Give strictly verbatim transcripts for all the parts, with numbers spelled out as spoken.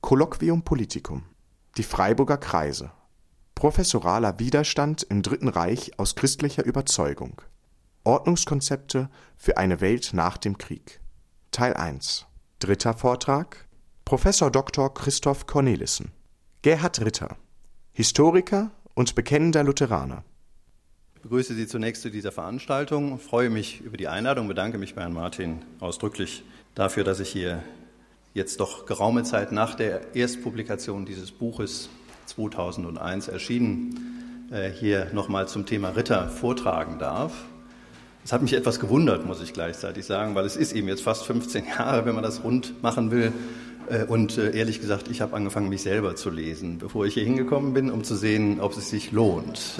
Colloquium Politicum. Die Freiburger Kreise. Professoraler Widerstand im Dritten Reich aus christlicher Überzeugung. Ordnungskonzepte für eine Welt nach dem Krieg. Teil eins. Dritter Vortrag. Professor Doktor Christoph Cornelissen. Gerhard Ritter. Historiker und bekennender Lutheraner. Ich begrüße Sie zunächst zu dieser Veranstaltung, freue mich über die Einladung, bedanke mich bei Herrn Martin ausdrücklich dafür, dass ich hier jetzt doch geraume Zeit nach der Erstpublikation dieses Buches zweitausendeins erschienen, hier nochmal zum Thema Ritter vortragen darf. Es hat mich etwas gewundert, muss ich gleichzeitig sagen, weil es ist eben jetzt fast fünfzehn Jahre, wenn man das rund machen will. Und ehrlich gesagt, ich habe angefangen, mich selber zu lesen, bevor ich hier hingekommen bin, um zu sehen, ob es sich lohnt.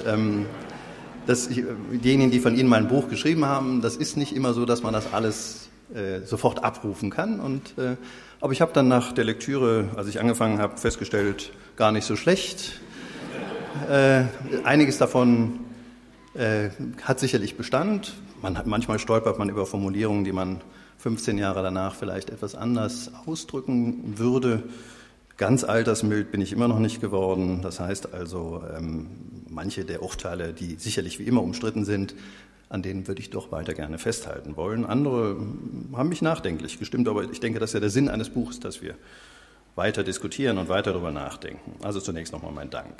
Das, diejenigen, die von Ihnen mein Buch geschrieben haben, das ist nicht immer so, dass man das alles äh, sofort abrufen kann. Und, äh, aber ich habe dann nach der Lektüre, als ich angefangen habe, festgestellt, gar nicht so schlecht. Äh, einiges davon äh, hat sicherlich Bestand. Man hat, manchmal stolpert man über Formulierungen, die man fünfzehn Jahre danach vielleicht etwas anders ausdrücken würde. Ganz altersmild bin ich immer noch nicht geworden. Das heißt also, ähm, manche der Urteile, die sicherlich wie immer umstritten sind, an denen würde ich doch weiter gerne festhalten wollen. Andere haben mich nachdenklich gestimmt, aber ich denke, das ist ja der Sinn eines Buches, dass wir weiter diskutieren und weiter darüber nachdenken. Also zunächst nochmal mein Dank.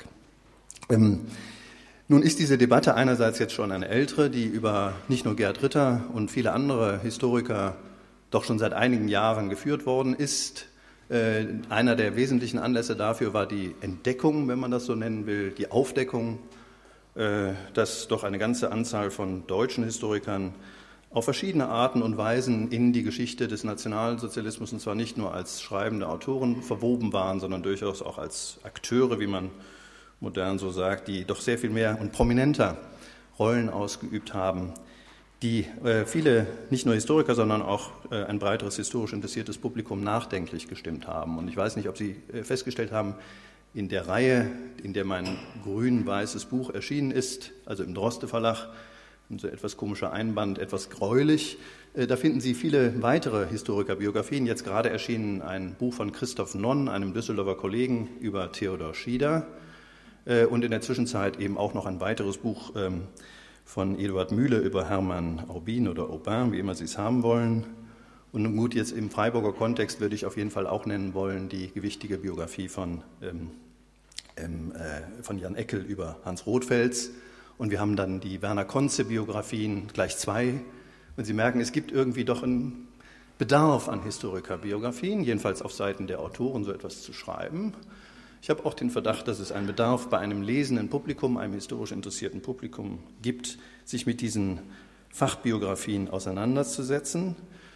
Ähm, nun ist diese Debatte einerseits jetzt schon eine ältere, die über nicht nur Gerhard Ritter und viele andere Historiker doch schon seit einigen Jahren geführt worden ist. Äh, einer der wesentlichen Anlässe dafür war die Entdeckung, wenn man das so nennen will, die Aufdeckung, äh, dass doch eine ganze Anzahl von deutschen Historikern auf verschiedene Arten und Weisen in die Geschichte des Nationalsozialismus, und zwar nicht nur als schreibende Autoren verwoben waren, sondern durchaus auch als Akteure, wie man modern so sagt, die doch sehr viel mehr und prominenter Rollen ausgeübt haben, die äh, viele, nicht nur Historiker, sondern auch äh, ein breiteres historisch interessiertes Publikum nachdenklich gestimmt haben. Und ich weiß nicht, ob Sie äh, festgestellt haben, in der Reihe, in der mein grün-weißes Buch erschienen ist, also im Droste Verlag, so etwas komischer Einband, etwas gräulich, äh, da finden Sie viele weitere Historikerbiografien. Jetzt gerade erschienen ein Buch von Christoph Nonn, einem Düsseldorfer Kollegen, über Theodor Schieder, äh, und in der Zwischenzeit eben auch noch ein weiteres Buch ähm, von Eduard Mühle über Hermann Aubin oder Aubin, wie immer Sie es haben wollen. Und nun gut, jetzt im Freiburger Kontext würde ich auf jeden Fall auch nennen wollen die gewichtige Biografie von, ähm, ähm, äh, von Jan Eckel über Hans Rothfels. Und wir haben dann die Werner Conze-Biografien, gleich zwei. Und Sie merken, es gibt irgendwie doch einen Bedarf an Historikerbiografien, jedenfalls auf Seiten der Autoren so etwas zu schreiben. Ich habe auch den Verdacht, dass es einen Bedarf bei einem lesenden Publikum, einem historisch interessierten Publikum gibt, sich mit diesen Fachbiografien auseinanderzusetzen,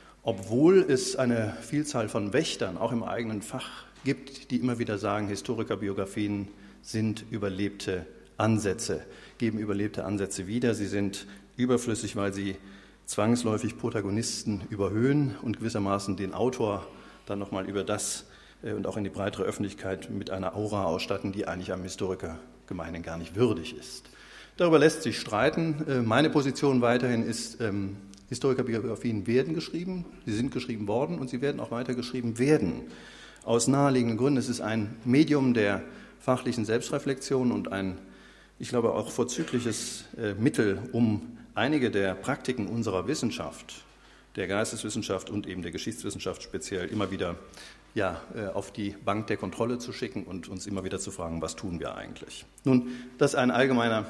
obwohl es eine Vielzahl von Wächtern, auch im eigenen Fach, gibt, die immer wieder sagen, Historikerbiografien sind überlebte Ansätze, geben überlebte Ansätze wieder. Sie sind überflüssig, weil sie zwangsläufig Protagonisten überhöhen und gewissermaßen den Autor dann nochmal über das und auch in die breitere Öffentlichkeit mit einer Aura ausstatten, die eigentlich einem Historiker gemeinhin gar nicht würdig ist. Darüber lässt sich streiten. Meine Position weiterhin ist, ähm, Historikerbiografien werden geschrieben, sie sind geschrieben worden und sie werden auch weiter geschrieben werden. Aus naheliegenden Gründen. Es ist ein Medium der fachlichen Selbstreflexion und ein, ich glaube, auch vorzügliches äh, Mittel, um einige der Praktiken unserer Wissenschaft, der Geisteswissenschaft und eben der Geschichtswissenschaft speziell, immer wieder ja, auf die Bank der Kontrolle zu schicken und uns immer wieder zu fragen, was tun wir eigentlich? Nun, das ist ein allgemeiner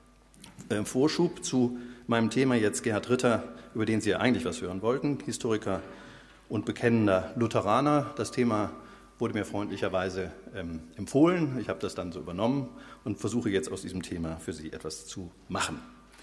äh, Vorschub zu meinem Thema jetzt Gerhard Ritter, über den Sie ja eigentlich was hören wollten, Historiker und bekennender Lutheraner. Das Thema wurde mir freundlicherweise ähm, empfohlen. Ich habe das dann so übernommen und versuche jetzt aus diesem Thema für Sie etwas zu machen.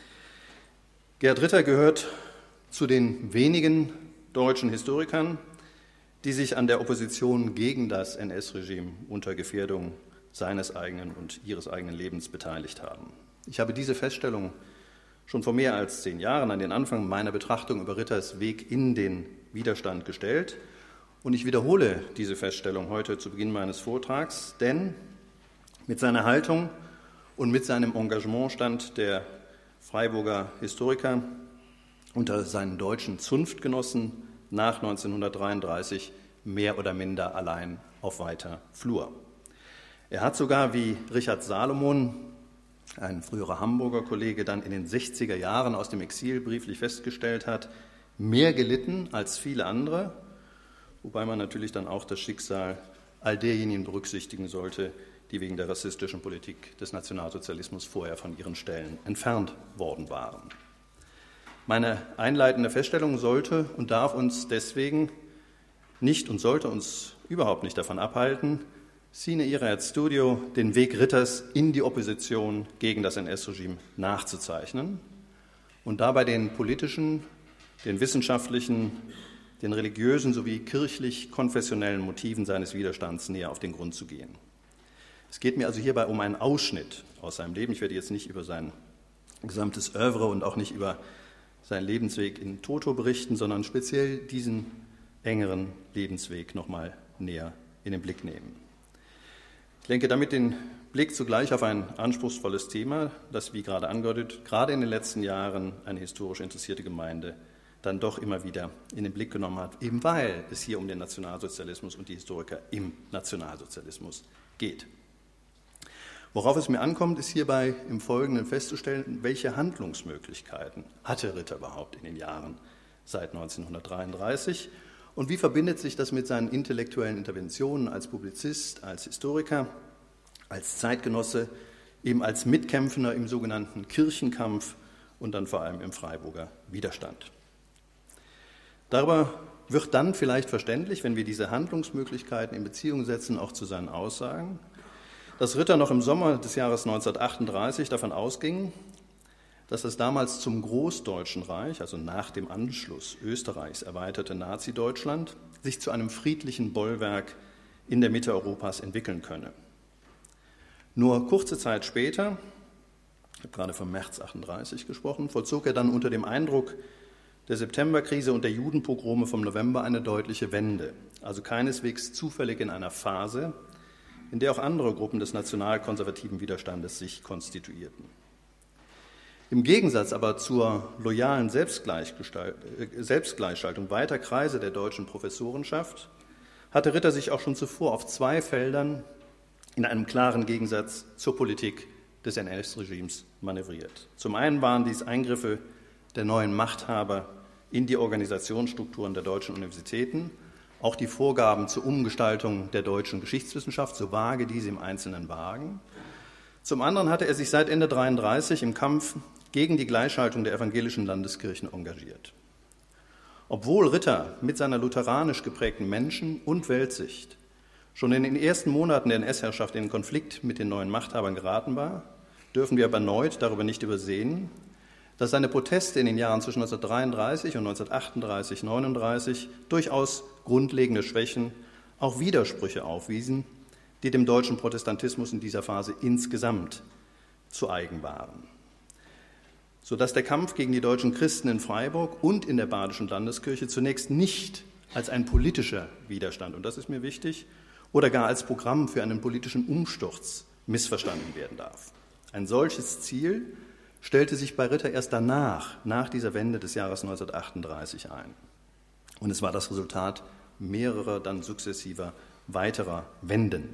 Gerhard Ritter gehört zu den wenigen deutschen Historikern, die sich an der Opposition gegen das N S-Regime unter Gefährdung seines eigenen und ihres eigenen Lebens beteiligt haben. Ich habe diese Feststellung schon vor mehr als zehn Jahren an den Anfang meiner Betrachtung über Ritters Weg in den Widerstand gestellt. Und ich wiederhole diese Feststellung heute zu Beginn meines Vortrags, denn mit seiner Haltung und mit seinem Engagement stand der Freiburger Historiker unter seinen deutschen Zunftgenossen nach neunzehnhundertdreiunddreißig mehr oder minder allein auf weiter Flur. Er hat sogar, wie Richard Salomon, ein früherer Hamburger Kollege, dann in den sechziger Jahren aus dem Exil brieflich festgestellt hat, mehr gelitten als viele andere, wobei man natürlich dann auch das Schicksal all derjenigen berücksichtigen sollte, die wegen der rassistischen Politik des Nationalsozialismus vorher von ihren Stellen entfernt worden waren. Meine einleitende Feststellung sollte und darf uns deswegen nicht und sollte uns überhaupt nicht davon abhalten, sine ira et studio, den Weg Ritters in die Opposition gegen das N S-Regime nachzuzeichnen und dabei den politischen, den wissenschaftlichen, den religiösen sowie kirchlich-konfessionellen Motiven seines Widerstands näher auf den Grund zu gehen. Es geht mir also hierbei um einen Ausschnitt aus seinem Leben. Ich werde jetzt nicht über sein gesamtes Œuvre und auch nicht über seinen Lebensweg in toto berichten, sondern speziell diesen engeren Lebensweg nochmal näher in den Blick nehmen. Ich lenke damit den Blick zugleich auf ein anspruchsvolles Thema, das, wie gerade angedeutet, gerade in den letzten Jahren eine historisch interessierte Gemeinde dann doch immer wieder in den Blick genommen hat, eben weil es hier um den Nationalsozialismus und die Historiker im Nationalsozialismus geht. Worauf es mir ankommt, ist hierbei im Folgenden festzustellen, welche Handlungsmöglichkeiten hatte Ritter überhaupt in den Jahren seit neunzehnhundertdreiunddreißig und wie verbindet sich das mit seinen intellektuellen Interventionen als Publizist, als Historiker, als Zeitgenosse, eben als Mitkämpfender im sogenannten Kirchenkampf und dann vor allem im Freiburger Widerstand. Darüber wird dann vielleicht verständlich, wenn wir diese Handlungsmöglichkeiten in Beziehung setzen, auch zu seinen Aussagen, dass Ritter noch im Sommer des Jahres neunzehnhundertachtunddreißig davon ausging, dass das damals zum Großdeutschen Reich, also nach dem Anschluss Österreichs erweiterte Nazi-Deutschland, sich zu einem friedlichen Bollwerk in der Mitte Europas entwickeln könne. Nur kurze Zeit später, ich habe gerade vom März achtunddreißig gesprochen, vollzog er dann unter dem Eindruck der Septemberkrise und der Judenpogrome vom November eine deutliche Wende, also keineswegs zufällig in einer Phase, in der auch andere Gruppen des nationalkonservativen Widerstandes sich konstituierten. Im Gegensatz aber zur loyalen Selbstgleichschaltung weiter Kreise der deutschen Professorenschaft hatte Ritter sich auch schon zuvor auf zwei Feldern in einem klaren Gegensatz zur Politik des N S-Regimes manövriert. Zum einen waren dies Eingriffe der neuen Machthaber in die Organisationsstrukturen der deutschen Universitäten, auch die Vorgaben zur Umgestaltung der deutschen Geschichtswissenschaft, so vage diese im Einzelnen wagen. Zum anderen hatte er sich seit Ende neunzehnhundertdreiunddreißig im Kampf gegen die Gleichschaltung der evangelischen Landeskirchen engagiert. Obwohl Ritter mit seiner lutheranisch geprägten Menschen- und Weltsicht schon in den ersten Monaten der N S-Herrschaft in den Konflikt mit den neuen Machthabern geraten war, dürfen wir aber erneut darüber nicht übersehen, dass seine Proteste in den Jahren zwischen neunzehnhundertdreiunddreißig und neunzehnhundertachtunddreißig neununddreißig durchaus grundlegende Schwächen, auch Widersprüche aufwiesen, die dem deutschen Protestantismus in dieser Phase insgesamt zu eigen waren. Sodass der Kampf gegen die deutschen Christen in Freiburg und in der Badischen Landeskirche zunächst nicht als ein politischer Widerstand, und das ist mir wichtig, oder gar als Programm für einen politischen Umsturz missverstanden werden darf. Ein solches Ziel stellte sich bei Ritter erst danach, nach dieser Wende des Jahres neunzehnhundertachtunddreißig ein. Und es war das Resultat mehrerer, dann sukzessiver weiterer Wenden.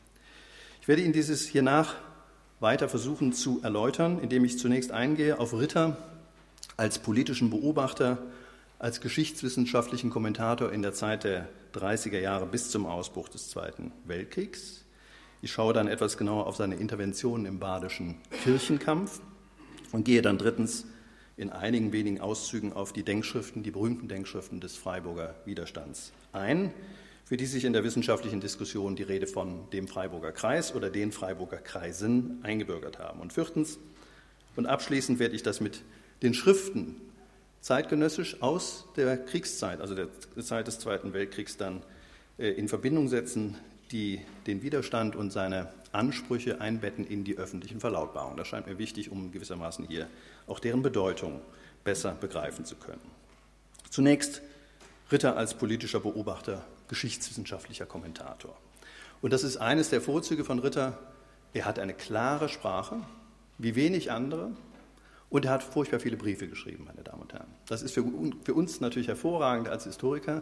Ich werde Ihnen dieses hiernach weiter versuchen zu erläutern, indem ich zunächst eingehe auf Ritter als politischen Beobachter, als geschichtswissenschaftlichen Kommentator in der Zeit der dreißiger Jahre bis zum Ausbruch des Zweiten Weltkriegs. Ich schaue dann etwas genauer auf seine Interventionen im badischen Kirchenkampf und gehe dann drittens in einigen wenigen Auszügen auf die Denkschriften, die berühmten Denkschriften des Freiburger Widerstands ein, für die sich in der wissenschaftlichen Diskussion die Rede von dem Freiburger Kreis oder den Freiburger Kreisen eingebürgert haben. Und viertens und abschließend werde ich das mit den Schriften zeitgenössisch aus der Kriegszeit, also der Zeit des Zweiten Weltkriegs, dann in Verbindung setzen, die den Widerstand und seine Ansprüche einbetten in die öffentlichen Verlautbarungen. Das scheint mir wichtig, um gewissermaßen hier auch deren Bedeutung besser begreifen zu können. Zunächst Ritter als politischer Beobachter, geschichtswissenschaftlicher Kommentator. Und das ist eines der Vorzüge von Ritter. Er hat eine klare Sprache, wie wenig andere, und er hat furchtbar viele Briefe geschrieben, meine Damen und Herren. Das ist für, für uns natürlich hervorragend als Historiker.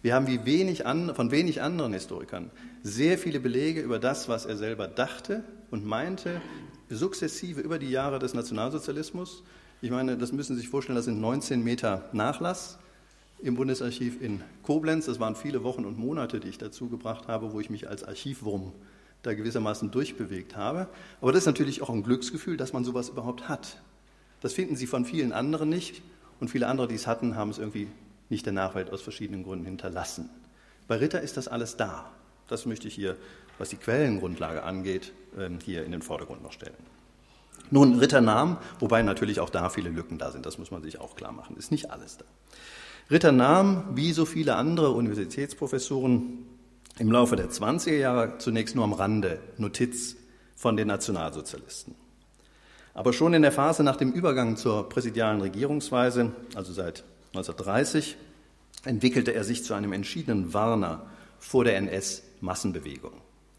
Wir haben wie wenig an, von wenig anderen Historikern sehr viele Belege über das, was er selber dachte und meinte, sukzessive über die Jahre des Nationalsozialismus. Ich meine, das müssen Sie sich vorstellen, das sind neunzehn Meter Nachlass im Bundesarchiv in Koblenz. Das waren viele Wochen und Monate, die ich dazu gebracht habe, wo ich mich als Archivwurm da gewissermaßen durchbewegt habe. Aber das ist natürlich auch ein Glücksgefühl, dass man sowas überhaupt hat. Das finden Sie von vielen anderen nicht. Und viele andere, die es hatten, haben es irgendwie nicht der Nachwelt aus verschiedenen Gründen hinterlassen. Bei Ritter ist das alles da. Das möchte ich hier, was die Quellengrundlage angeht, hier in den Vordergrund noch stellen. Nun, Ritter nahm, wobei natürlich auch da viele Lücken da sind, das muss man sich auch klar machen, ist nicht alles da. Ritter nahm, wie so viele andere Universitätsprofessoren, im Laufe der zwanziger Jahre zunächst nur am Rande Notiz von den Nationalsozialisten. Aber schon in der Phase nach dem Übergang zur präsidialen Regierungsweise, also seit neunzehnhundertdreißig, entwickelte er sich zu einem entschiedenen Warner vor der N S-Massenbewegung.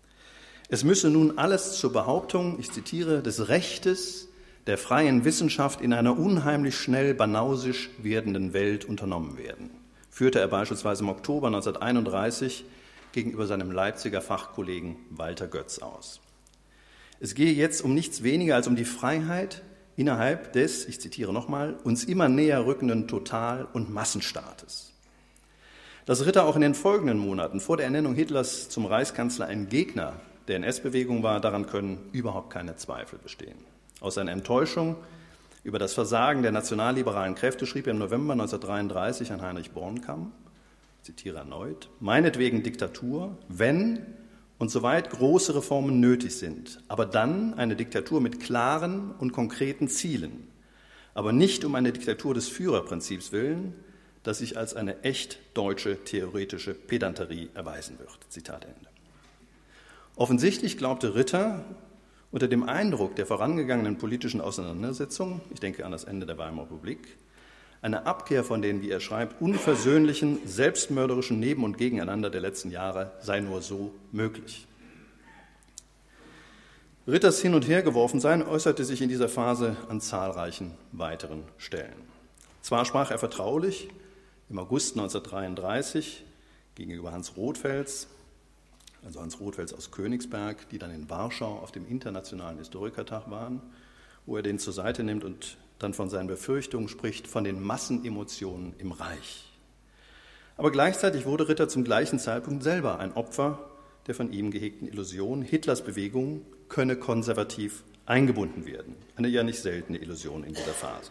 Es müsse nun alles zur Behauptung, ich zitiere, des Rechtes der freien Wissenschaft in einer unheimlich schnell banausisch werdenden Welt unternommen werden, führte er beispielsweise im Oktober neunzehnhunderteinunddreißig gegenüber seinem Leipziger Fachkollegen Walter Götz aus. Es gehe jetzt um nichts weniger als um die Freiheit innerhalb des, ich zitiere nochmal, uns immer näher rückenden Total- und Massenstaates. Dass Ritter auch in den folgenden Monaten vor der Ernennung Hitlers zum Reichskanzler ein Gegner der N S-Bewegung war, daran können überhaupt keine Zweifel bestehen. Aus seiner Enttäuschung über das Versagen der nationalliberalen Kräfte schrieb er im November neunzehnhundertdreiunddreißig an Heinrich Bornkamm, ich zitiere erneut, meinetwegen Diktatur, wenn und soweit große Reformen nötig sind, aber dann eine Diktatur mit klaren und konkreten Zielen, aber nicht um eine Diktatur des Führerprinzips willen, das sich als eine echt deutsche theoretische Pedanterie erweisen wird. Zitat Ende. Offensichtlich glaubte Ritter unter dem Eindruck der vorangegangenen politischen Auseinandersetzung, ich denke an das Ende der Weimarer Republik, eine Abkehr von den, wie er schreibt, unversöhnlichen, selbstmörderischen Neben- und Gegeneinander der letzten Jahre sei nur so möglich. Ritters Hin- und Hergeworfensein äußerte sich in dieser Phase an zahlreichen weiteren Stellen. Zwar sprach er vertraulich im August neunzehnhundertdreiunddreißig gegenüber Hans Rothfels, also Hans Rothfels aus Königsberg, die dann in Warschau auf dem Internationalen Historikertag waren, wo er den zur Seite nimmt und dann von seinen Befürchtungen spricht, von den Massenemotionen im Reich. Aber gleichzeitig wurde Ritter zum gleichen Zeitpunkt selber ein Opfer der von ihm gehegten Illusion, Hitlers Bewegung könne konservativ eingebunden werden. Eine ja nicht seltene Illusion in dieser Phase.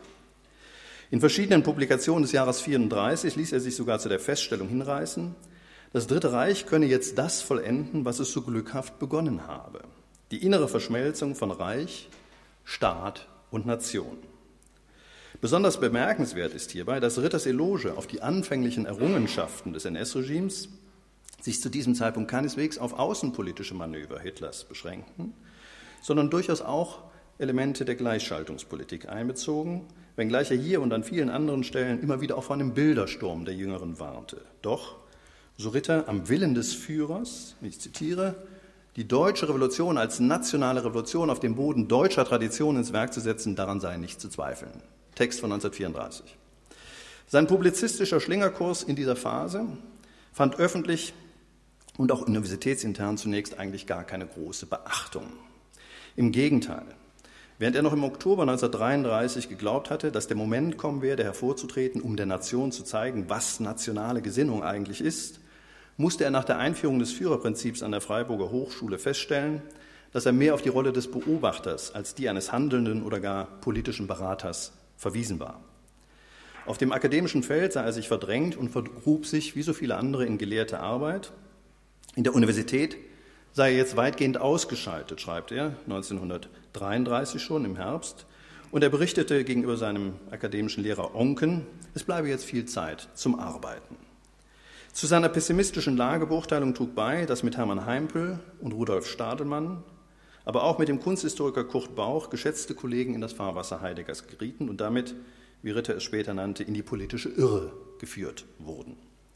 In verschiedenen Publikationen des Jahres vierunddreißig ließ er sich sogar zu der Feststellung hinreißen, das Dritte Reich könne jetzt das vollenden, was es so glückhaft begonnen habe. Die innere Verschmelzung von Reich, Staat und Nation. Besonders bemerkenswert ist hierbei, dass Ritters Eloge auf die anfänglichen Errungenschaften des N S-Regimes sich zu diesem Zeitpunkt keineswegs auf außenpolitische Manöver Hitlers beschränkten, sondern durchaus auch Elemente der Gleichschaltungspolitik einbezogen, wenngleich er hier und an vielen anderen Stellen immer wieder auch von einem Bildersturm der Jüngeren warnte. Doch, so Ritter, am Willen des Führers, ich zitiere, die deutsche Revolution als nationale Revolution auf dem Boden deutscher Tradition ins Werk zu setzen, daran sei nicht zu zweifeln. Text von neunzehnhundertvierunddreißig. Sein publizistischer Schlingerkurs in dieser Phase fand öffentlich und auch universitätsintern zunächst eigentlich gar keine große Beachtung. Im Gegenteil, während er noch im Oktober neunzehnhundertdreiunddreißig geglaubt hatte, dass der Moment kommen werde, hervorzutreten, um der Nation zu zeigen, was nationale Gesinnung eigentlich ist, musste er nach der Einführung des Führerprinzips an der Freiburger Hochschule feststellen, dass er mehr auf die Rolle des Beobachters als die eines handelnden oder gar politischen Beraters verwiesen war. Auf dem akademischen Feld sah er sich verdrängt und vergrub sich, wie so viele andere, in gelehrte Arbeit. In der Universität sei er jetzt weitgehend ausgeschaltet, schreibt er, neunzehnhundertdreiunddreißig schon im Herbst. Und er berichtete gegenüber seinem akademischen Lehrer Oncken, es bleibe jetzt viel Zeit zum Arbeiten. Zu seiner pessimistischen Lagebeurteilung trug bei, dass mit Hermann Heimpel und Rudolf Stadelmann, aber auch mit dem Kunsthistoriker Kurt Bauch geschätzte Kollegen in das Fahrwasser Heideggers gerieten und damit, wie Ritter es später nannte, in die politische Irre geführt wurden.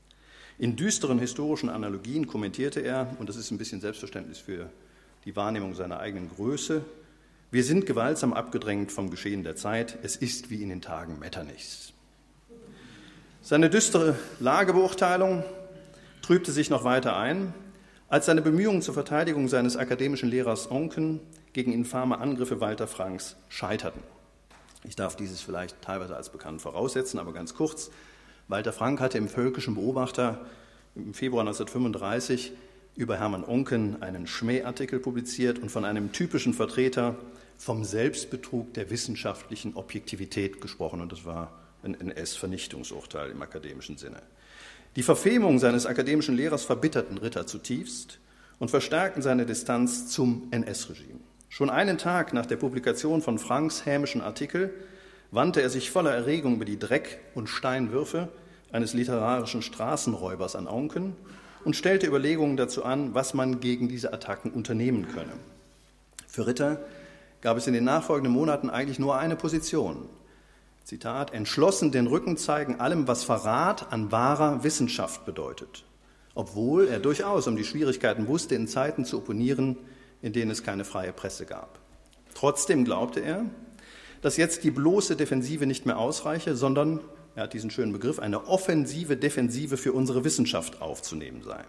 In düsteren historischen Analogien kommentierte er, und das ist ein bisschen Selbstverständnis für die Wahrnehmung seiner eigenen Größe, wir sind gewaltsam abgedrängt vom Geschehen der Zeit, es ist wie in den Tagen Metternichs. Seine düstere Lagebeurteilung trübte sich noch weiter ein, als seine Bemühungen zur Verteidigung seines akademischen Lehrers Oncken gegen infame Angriffe Walter Francks scheiterten. Ich darf dieses vielleicht teilweise als bekannt voraussetzen, aber ganz kurz. Walter Frank hatte im Völkischen Beobachter im Februar neunzehnhundertfünfunddreißig über Hermann Oncken einen Schmähartikel publiziert und von einem typischen Vertreter vom Selbstbetrug der wissenschaftlichen Objektivität gesprochen. Und das war ein N S-Vernichtungsurteil im akademischen Sinne. Die Verfemungen seines akademischen Lehrers verbitterten Ritter zutiefst und verstärkten seine Distanz zum N S-Regime. Schon einen Tag nach der Publikation von Francks hämischen Artikel wandte er sich voller Erregung über die Dreck- und Steinwürfe eines literarischen Straßenräubers an Oncken und stellte Überlegungen dazu an, was man gegen diese Attacken unternehmen könne. Für Ritter gab es in den nachfolgenden Monaten eigentlich nur eine Position. Zitat, entschlossen den Rücken zeigen allem, was Verrat an wahrer Wissenschaft bedeutet, obwohl er durchaus um die Schwierigkeiten wusste, in Zeiten zu opponieren, in denen es keine freie Presse gab. Trotzdem glaubte er, dass jetzt die bloße Defensive nicht mehr ausreiche, sondern, er hat diesen schönen Begriff, eine offensive Defensive für unsere Wissenschaft aufzunehmen sei.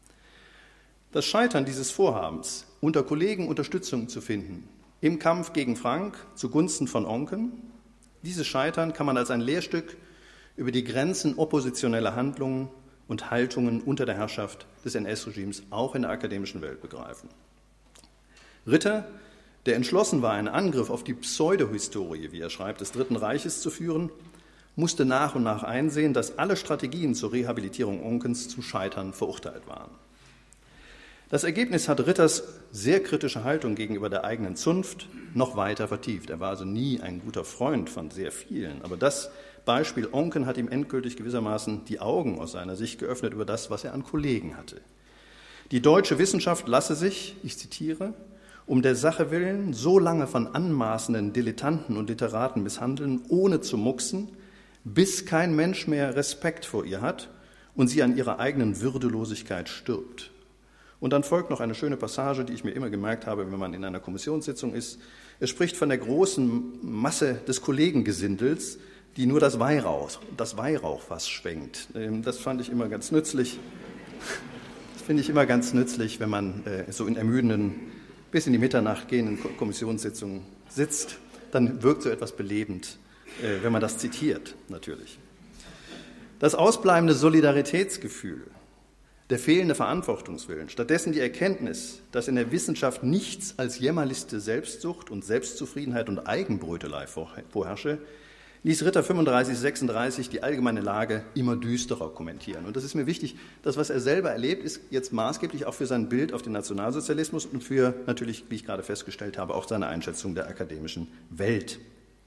Das Scheitern dieses Vorhabens, unter Kollegen Unterstützung zu finden, im Kampf gegen Frank zugunsten von Oncken, dieses Scheitern kann man als ein Lehrstück über die Grenzen oppositioneller Handlungen und Haltungen unter der Herrschaft des N S-Regimes auch in der akademischen Welt begreifen. Ritter, der entschlossen war, einen Angriff auf die Pseudohistorie, wie er schreibt, des Dritten Reiches zu führen, musste nach und nach einsehen, dass alle Strategien zur Rehabilitierung Onckens zu scheitern verurteilt waren. Das Ergebnis hat Ritters sehr kritische Haltung gegenüber der eigenen Zunft noch weiter vertieft. Er war also nie ein guter Freund von sehr vielen, aber das Beispiel Oncken hat ihm endgültig gewissermaßen die Augen aus seiner Sicht geöffnet über das, was er an Kollegen hatte. Die deutsche Wissenschaft lasse sich, ich zitiere, um der Sache willen so lange von anmaßenden Dilettanten und Literaten misshandeln, ohne zu mucksen, bis kein Mensch mehr Respekt vor ihr hat und sie an ihrer eigenen Würdelosigkeit stirbt. Und dann folgt noch eine schöne Passage, die ich mir immer gemerkt habe, wenn man in einer Kommissionssitzung ist. Er spricht von der großen Masse des Kollegengesindels, die nur das Weihrauch, das Weihrauchfass schwenkt. Das fand ich immer ganz nützlich. Das finde ich immer ganz nützlich, wenn man so in ermüdenden, bis in die Mitternacht gehenden Kommissionssitzungen sitzt. Dann wirkt so etwas belebend, wenn man das zitiert, natürlich. Das ausbleibende Solidaritätsgefühl, der fehlende Verantwortungswillen, stattdessen die Erkenntnis, dass in der Wissenschaft nichts als jämmerlichste Selbstsucht und Selbstzufriedenheit und Eigenbrötelei vorherrsche, ließ Ritter fünfunddreißig, sechsunddreißig die allgemeine Lage immer düsterer kommentieren. Und das ist mir wichtig, das, was er selber erlebt, ist jetzt maßgeblich auch für sein Bild auf den Nationalsozialismus und für natürlich, wie ich gerade festgestellt habe, auch seine Einschätzung der akademischen Welt.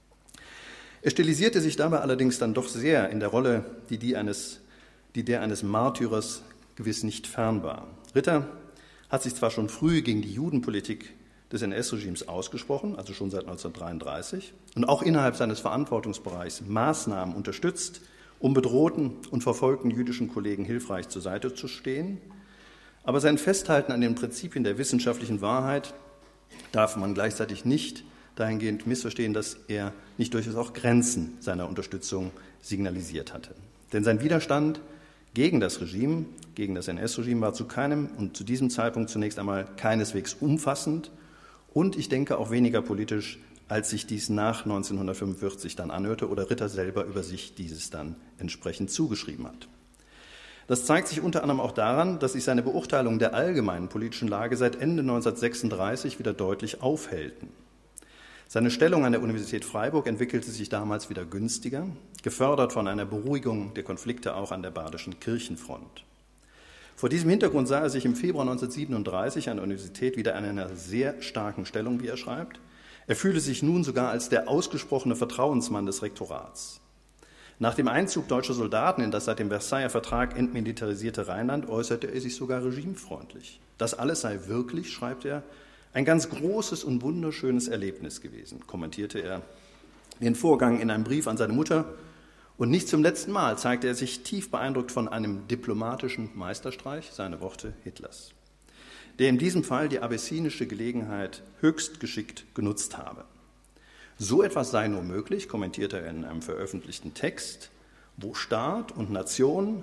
Er stilisierte sich dabei allerdings dann doch sehr in der Rolle, die, die, eines, die der eines Märtyrers gewiss nicht fern war. Ritter hat sich zwar schon früh gegen die Judenpolitik des N S-Regimes ausgesprochen, also schon seit neunzehnhundertdreiunddreißig, und auch innerhalb seines Verantwortungsbereichs Maßnahmen unterstützt, um bedrohten und verfolgten jüdischen Kollegen hilfreich zur Seite zu stehen. Aber sein Festhalten an den Prinzipien der wissenschaftlichen Wahrheit darf man gleichzeitig nicht dahingehend missverstehen, dass er nicht durchaus auch Grenzen seiner Unterstützung signalisiert hatte. Denn sein Widerstand gegen das Regime, gegen das N S-Regime war zu keinem und zu diesem Zeitpunkt zunächst einmal keineswegs umfassend und ich denke auch weniger politisch, als sich dies nach neunzehnhundertfünfundvierzig dann anhörte oder Ritter selber über sich dieses dann entsprechend zugeschrieben hat. Das zeigt sich unter anderem auch daran, dass sich seine Beurteilung der allgemeinen politischen Lage seit Ende neunzehnhundertsechsunddreißig wieder deutlich aufhellten. Seine Stellung an der Universität Freiburg entwickelte sich damals wieder günstiger, gefördert von einer Beruhigung der Konflikte auch an der badischen Kirchenfront. Vor diesem Hintergrund sah er sich im Februar neunzehnhundertsiebenunddreißig an der Universität wieder in einer sehr starken Stellung, wie er schreibt. Er fühle sich nun sogar als der ausgesprochene Vertrauensmann des Rektorats. Nach dem Einzug deutscher Soldaten in das seit dem Versailler Vertrag entmilitarisierte Rheinland äußerte er sich sogar regimefreundlich. Das alles sei wirklich, schreibt er, ein ganz großes und wunderschönes Erlebnis gewesen, kommentierte er den Vorgang in einem Brief an seine Mutter. Und nicht zum letzten Mal zeigte er sich tief beeindruckt von einem diplomatischen Meisterstreich, seine Worte Hitlers, der in diesem Fall die abessinische Gelegenheit höchst geschickt genutzt habe. So etwas sei nur möglich, kommentierte er in einem veröffentlichten Text, wo Staat und Nation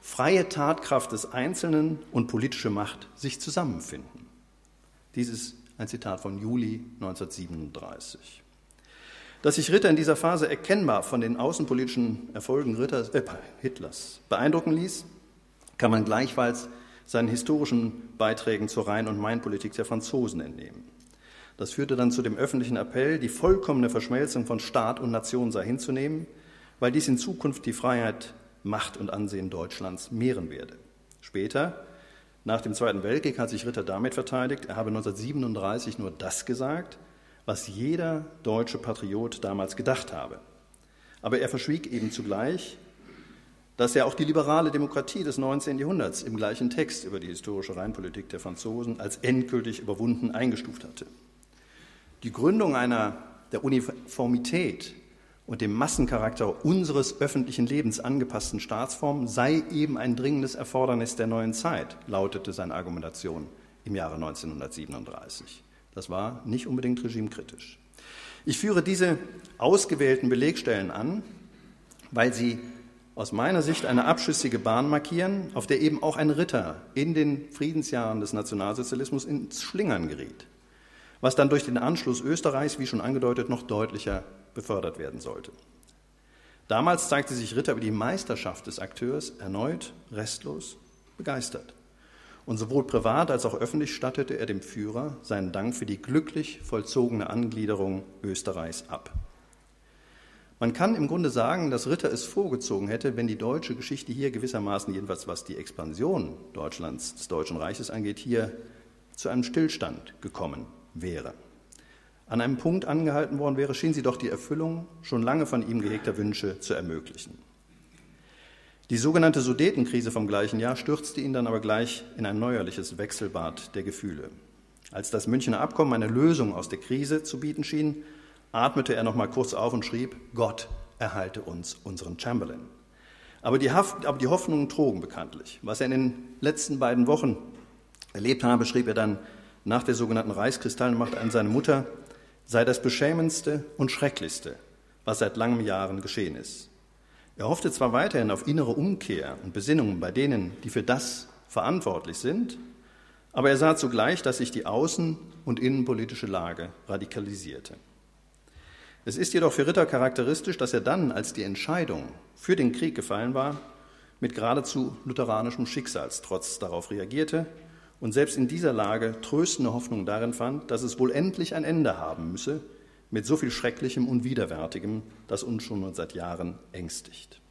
freie Tatkraft des Einzelnen und politische Macht sich zusammenfinden. Dies ist ein Zitat von Juli neunzehnhundertsiebenunddreißig. Dass sich Ritter in dieser Phase erkennbar von den außenpolitischen Erfolgen Ritters, äh, Hitlers beeindrucken ließ, kann man gleichfalls seinen historischen Beiträgen zur Rhein- und Mainpolitik der Franzosen entnehmen. Das führte dann zu dem öffentlichen Appell, die vollkommene Verschmelzung von Staat und Nation sei hinzunehmen, weil dies in Zukunft die Freiheit, Macht und Ansehen Deutschlands mehren werde. Später, nach dem Zweiten Weltkrieg, hat sich Ritter damit verteidigt, er habe neunzehnhundertsiebenunddreißig nur das gesagt, was jeder deutsche Patriot damals gedacht habe. Aber er verschwieg eben zugleich, dass er auch die liberale Demokratie des neunzehnten Jahrhunderts im gleichen Text über die historische Rheinpolitik der Franzosen als endgültig überwunden eingestuft hatte. Die Gründung einer der Uniformität und dem Massencharakter unseres öffentlichen Lebens angepassten Staatsform sei eben ein dringendes Erfordernis der neuen Zeit, lautete seine Argumentation im Jahre neunzehnhundertsiebenunddreißig. Das war nicht unbedingt regimekritisch. Ich führe diese ausgewählten Belegstellen an, weil sie aus meiner Sicht eine abschüssige Bahn markieren, auf der eben auch ein Ritter in den Friedensjahren des Nationalsozialismus ins Schlingern geriet, was dann durch den Anschluss Österreichs, wie schon angedeutet, noch deutlicher befördert werden sollte. Damals zeigte sich Ritter über die Meisterschaft des Akteurs erneut restlos begeistert. Und sowohl privat als auch öffentlich stattete er dem Führer seinen Dank für die glücklich vollzogene Angliederung Österreichs ab. Man kann im Grunde sagen, dass Ritter es vorgezogen hätte, wenn die deutsche Geschichte hier gewissermaßen, jedenfalls was die Expansion Deutschlands, des Deutschen Reiches angeht, hier zu einem Stillstand gekommen wäre. An einem Punkt angehalten worden wäre, schien sie doch die Erfüllung schon lange von ihm gehegter Wünsche zu ermöglichen. Die sogenannte Sudetenkrise vom gleichen Jahr stürzte ihn dann aber gleich in ein neuerliches Wechselbad der Gefühle. Als das Münchner Abkommen eine Lösung aus der Krise zu bieten schien, atmete er noch mal kurz auf und schrieb, Gott erhalte uns unseren Chamberlain. Aber die, Haft, aber die Hoffnungen trugen bekanntlich. Was er in den letzten beiden Wochen erlebt habe, schrieb er dann nach der sogenannten Reichskristallnacht an seine Mutter, sei das Beschämendste und Schrecklichste, was seit langen Jahren geschehen ist. Er hoffte zwar weiterhin auf innere Umkehr und Besinnung bei denen, die für das verantwortlich sind, aber er sah zugleich, dass sich die außen- und innenpolitische Lage radikalisierte. Es ist jedoch für Ritter charakteristisch, dass er dann, als die Entscheidung für den Krieg gefallen war, mit geradezu lutheranischem Schicksalstrotz darauf reagierte und selbst in dieser Lage tröstende Hoffnung darin fand, dass es wohl endlich ein Ende haben müsse, mit so viel Schrecklichem und Widerwärtigem, das uns schon seit Jahren ängstigt.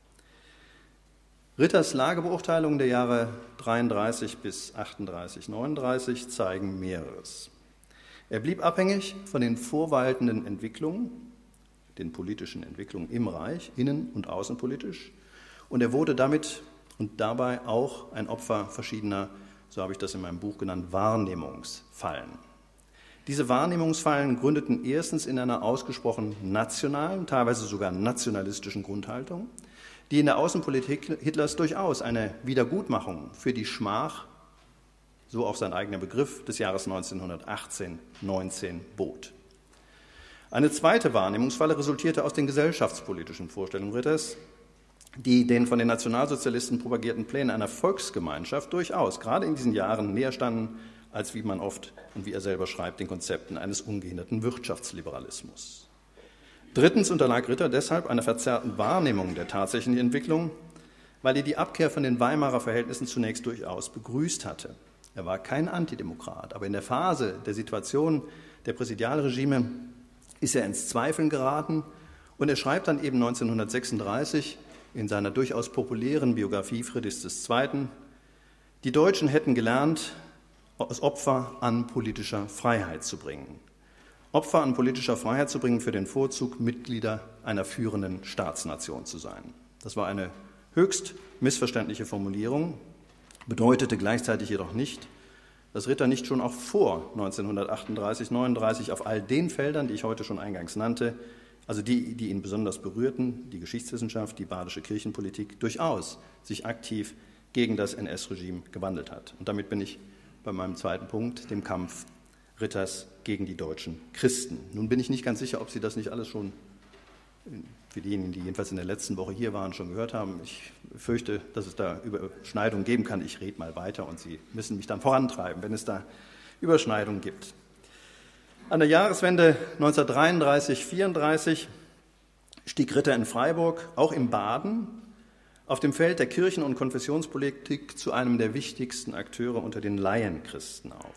Ritters Lagebeurteilungen der Jahre dreiunddreißig bis achtunddreißig, neununddreißig zeigen Mehreres. Er blieb abhängig von den vorwaltenden Entwicklungen, den politischen Entwicklungen im Reich, innen- und außenpolitisch, und er wurde damit und dabei auch ein Opfer verschiedener, so habe ich das in meinem Buch genannt, Wahrnehmungsfallen. Diese Wahrnehmungsfallen gründeten erstens in einer ausgesprochen nationalen, teilweise sogar nationalistischen Grundhaltung, die in der Außenpolitik Hitlers durchaus eine Wiedergutmachung für die Schmach, so auch sein eigener Begriff, des Jahres neunzehnhundertachtzehn neunzehn bot. Eine zweite Wahrnehmungsfalle resultierte aus den gesellschaftspolitischen Vorstellungen Ritters, die den von den Nationalsozialisten propagierten Plänen einer Volksgemeinschaft durchaus gerade in diesen Jahren näher standen, als wie man oft und wie er selber schreibt, den Konzepten eines ungehinderten Wirtschaftsliberalismus. Drittens unterlag Ritter deshalb einer verzerrten Wahrnehmung der tatsächlichen Entwicklung, weil er die Abkehr von den Weimarer Verhältnissen zunächst durchaus begrüßt hatte. Er war kein Antidemokrat, aber in der Phase der Situation der Präsidialregime ist er ins Zweifeln geraten und er schreibt dann eben neunzehnhundertsechsunddreißig in seiner durchaus populären Biografie Friedrichs der Zweiten, die Deutschen hätten gelernt, als Opfer an politischer Freiheit zu bringen. Opfer an politischer Freiheit zu bringen für den Vorzug, Mitglieder einer führenden Staatsnation zu sein. Das war eine höchst missverständliche Formulierung, bedeutete gleichzeitig jedoch nicht, dass Ritter nicht schon auch vor neunzehnhundertachtunddreißig neununddreißig auf all den Feldern, die ich heute schon eingangs nannte, also die, die ihn besonders berührten, die Geschichtswissenschaft, die badische Kirchenpolitik, durchaus sich aktiv gegen das N S-Regime gewandelt hat. Und damit bin ich bei meinem zweiten Punkt, dem Kampf Ritters gegen die deutschen Christen. Nun bin ich nicht ganz sicher, ob Sie das nicht alles schon für diejenigen, die jedenfalls in der letzten Woche hier waren, schon gehört haben. Ich fürchte, dass es da Überschneidungen geben kann. Ich rede mal weiter und Sie müssen mich dann vorantreiben, wenn es da Überschneidungen gibt. An der Jahreswende neunzehnhundertdreiunddreißig vierunddreißig stieg Ritter in Freiburg, auch im Baden, auf dem Feld der Kirchen- und Konfessionspolitik zu einem der wichtigsten Akteure unter den Laienchristen auf.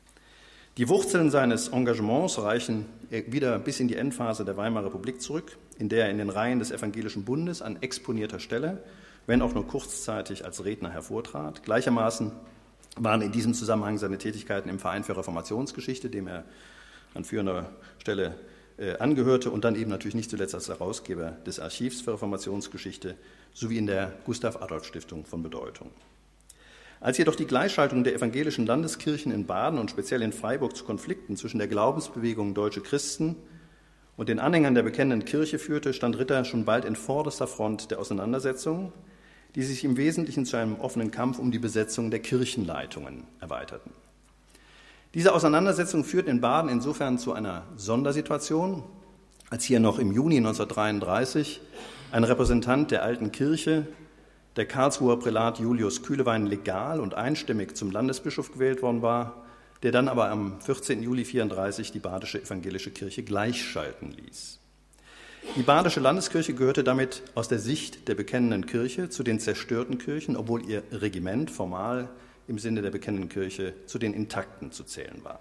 Die Wurzeln seines Engagements reichen wieder bis in die Endphase der Weimarer Republik zurück, in der er in den Reihen des Evangelischen Bundes an exponierter Stelle, wenn auch nur kurzzeitig, als Redner hervortrat. Gleichermaßen waren in diesem Zusammenhang seine Tätigkeiten im Verein für Reformationsgeschichte, dem er an führender Stelle äh, angehörte, und dann eben natürlich nicht zuletzt als Herausgeber des Archivs für Reformationsgeschichte sowie in der Gustav-Adolf-Stiftung von Bedeutung. Als jedoch die Gleichschaltung der evangelischen Landeskirchen in Baden und speziell in Freiburg zu Konflikten zwischen der Glaubensbewegung Deutsche Christen und den Anhängern der bekennenden Kirche führte, stand Ritter schon bald in vorderster Front der Auseinandersetzungen, die sich im Wesentlichen zu einem offenen Kampf um die Besetzung der Kirchenleitungen erweiterten. Diese Auseinandersetzungen führten in Baden insofern zu einer Sondersituation, als hier noch im Juni neunzehnhundertdreiunddreißig ein Repräsentant der alten Kirche, der Karlsruher Prälat Julius Kühlewein, legal und einstimmig zum Landesbischof gewählt worden war, der dann aber am vierzehnten Juli vierunddreißig die Badische Evangelische Kirche gleichschalten ließ. Die Badische Landeskirche gehörte damit aus der Sicht der bekennenden Kirche zu den zerstörten Kirchen, obwohl ihr Regiment formal im Sinne der bekennenden Kirche zu den Intakten zu zählen war.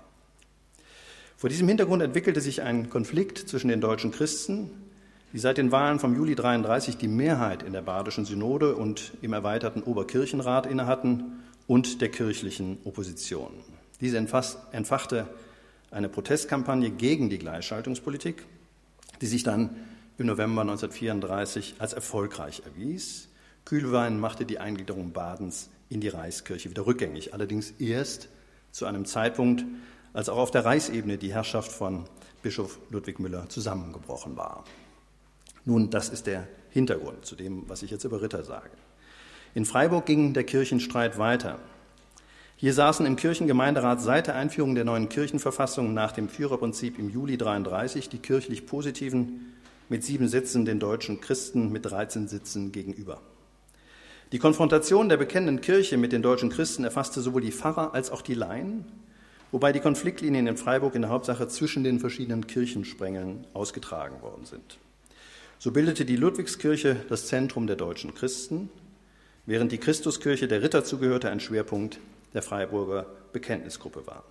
Vor diesem Hintergrund entwickelte sich ein Konflikt zwischen den deutschen Christen, die seit den Wahlen vom Juli dreiunddreißig die Mehrheit in der Badischen Synode und im erweiterten Oberkirchenrat innehatten, und der kirchlichen Opposition. Diese entfachte eine Protestkampagne gegen die Gleichschaltungspolitik, die sich dann im November neunzehnhundertvierunddreißig als erfolgreich erwies. Kühlewein machte die Eingliederung Badens in die Reichskirche wieder rückgängig, allerdings erst zu einem Zeitpunkt, als auch auf der Reichsebene die Herrschaft von Bischof Ludwig Müller zusammengebrochen war. Nun, das ist der Hintergrund zu dem, was ich jetzt über Ritter sage. In Freiburg ging der Kirchenstreit weiter. Hier saßen im Kirchengemeinderat seit der Einführung der neuen Kirchenverfassung nach dem Führerprinzip im Juli dreiunddreißig die kirchlich Positiven mit sieben Sitzen den deutschen Christen mit dreizehn Sitzen gegenüber. Die Konfrontation der bekennenden Kirche mit den deutschen Christen erfasste sowohl die Pfarrer als auch die Laien, wobei die Konfliktlinien in Freiburg in der Hauptsache zwischen den verschiedenen Kirchensprengeln ausgetragen worden sind. So bildete die Ludwigskirche das Zentrum der deutschen Christen, während die Christuskirche der Ritter zugehörte, ein Schwerpunkt der Freiburger Bekenntnisgruppe war.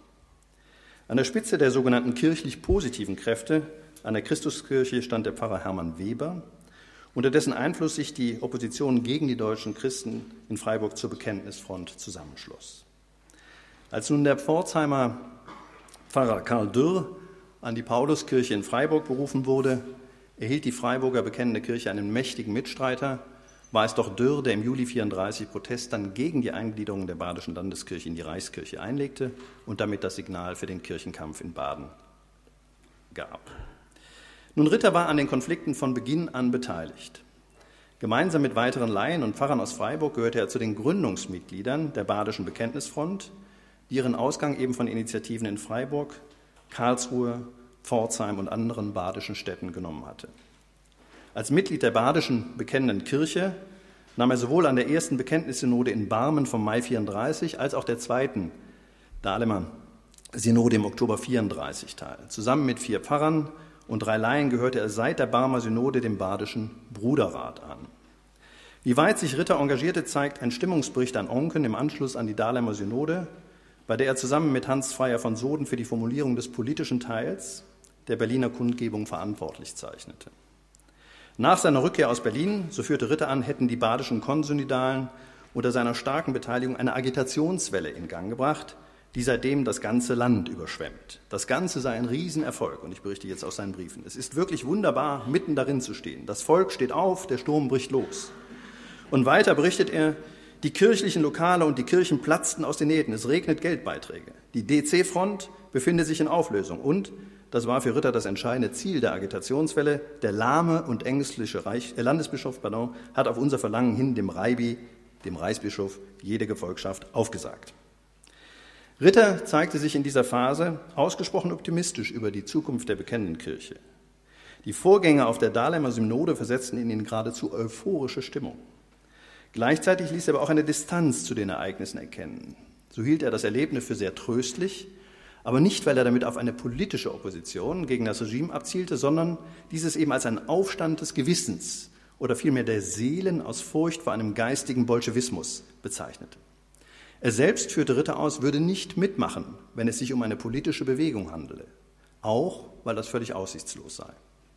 An der Spitze der sogenannten kirchlich positiven Kräfte an der Christuskirche stand der Pfarrer Hermann Weber, unter dessen Einfluss sich die Opposition gegen die deutschen Christen in Freiburg zur Bekenntnisfront zusammenschloss. Als nun der Pforzheimer Pfarrer Karl Dürr an die Pauluskirche in Freiburg berufen wurde, erhielt die Freiburger Bekennende Kirche einen mächtigen Mitstreiter, war es doch Dürr, der im Juli vierunddreißig Protest dann gegen die Eingliederung der Badischen Landeskirche in die Reichskirche einlegte und damit das Signal für den Kirchenkampf in Baden gab. Nun, Ritter war an den Konflikten von Beginn an beteiligt. Gemeinsam mit weiteren Laien und Pfarrern aus Freiburg gehörte er zu den Gründungsmitgliedern der Badischen Bekenntnisfront, die ihren Ausgang eben von Initiativen in Freiburg, Karlsruhe, Pforzheim und anderen badischen Städten genommen hatte. Als Mitglied der Badischen Bekennenden Kirche nahm er sowohl an der ersten Bekenntnissynode in Barmen vom Mai vierunddreißig als auch der zweiten Dahlemer Synode im Oktober vierunddreißig teil. Zusammen mit vier Pfarrern und drei Laien gehörte er seit der Barmer Synode dem Badischen Bruderrat an. Wie weit sich Ritter engagierte, zeigt ein Stimmungsbericht an Onken im Anschluss an die Dahlemer Synode, bei der er zusammen mit Hans Freier von Soden für die Formulierung des politischen Teils der Berliner Kundgebung verantwortlich zeichnete. Nach seiner Rückkehr aus Berlin, so führte Ritter an, hätten die badischen Konsynodalen unter seiner starken Beteiligung eine Agitationswelle in Gang gebracht, die seitdem das ganze Land überschwemmt. Das Ganze sei ein Riesenerfolg, und ich berichte jetzt aus seinen Briefen. Es ist wirklich wunderbar, mitten darin zu stehen. Das Volk steht auf, der Sturm bricht los. Und weiter berichtet er, die kirchlichen Lokale und die Kirchen platzten aus den Nähten, es regnet Geldbeiträge. Die D C-Front befindet sich in Auflösung und, das war für Ritter das entscheidende Ziel der Agitationswelle, der lahme und ängstliche Reich, äh, Landesbischof pardon, hat auf unser Verlangen hin dem Reibi, dem Reichsbischof, jede Gefolgschaft aufgesagt. Ritter zeigte sich in dieser Phase ausgesprochen optimistisch über die Zukunft der bekennenden Kirche. Die Vorgänge auf der Dahlemer Synode versetzten ihn in geradezu euphorische Stimmung. Gleichzeitig ließ er aber auch eine Distanz zu den Ereignissen erkennen. So hielt er das Erlebte für sehr tröstlich, aber nicht, weil er damit auf eine politische Opposition gegen das Regime abzielte, sondern dieses eben als einen Aufstand des Gewissens oder vielmehr der Seelen aus Furcht vor einem geistigen Bolschewismus bezeichnete. Er selbst führte Ritter aus, würde nicht mitmachen, wenn es sich um eine politische Bewegung handele, auch weil das völlig aussichtslos sei.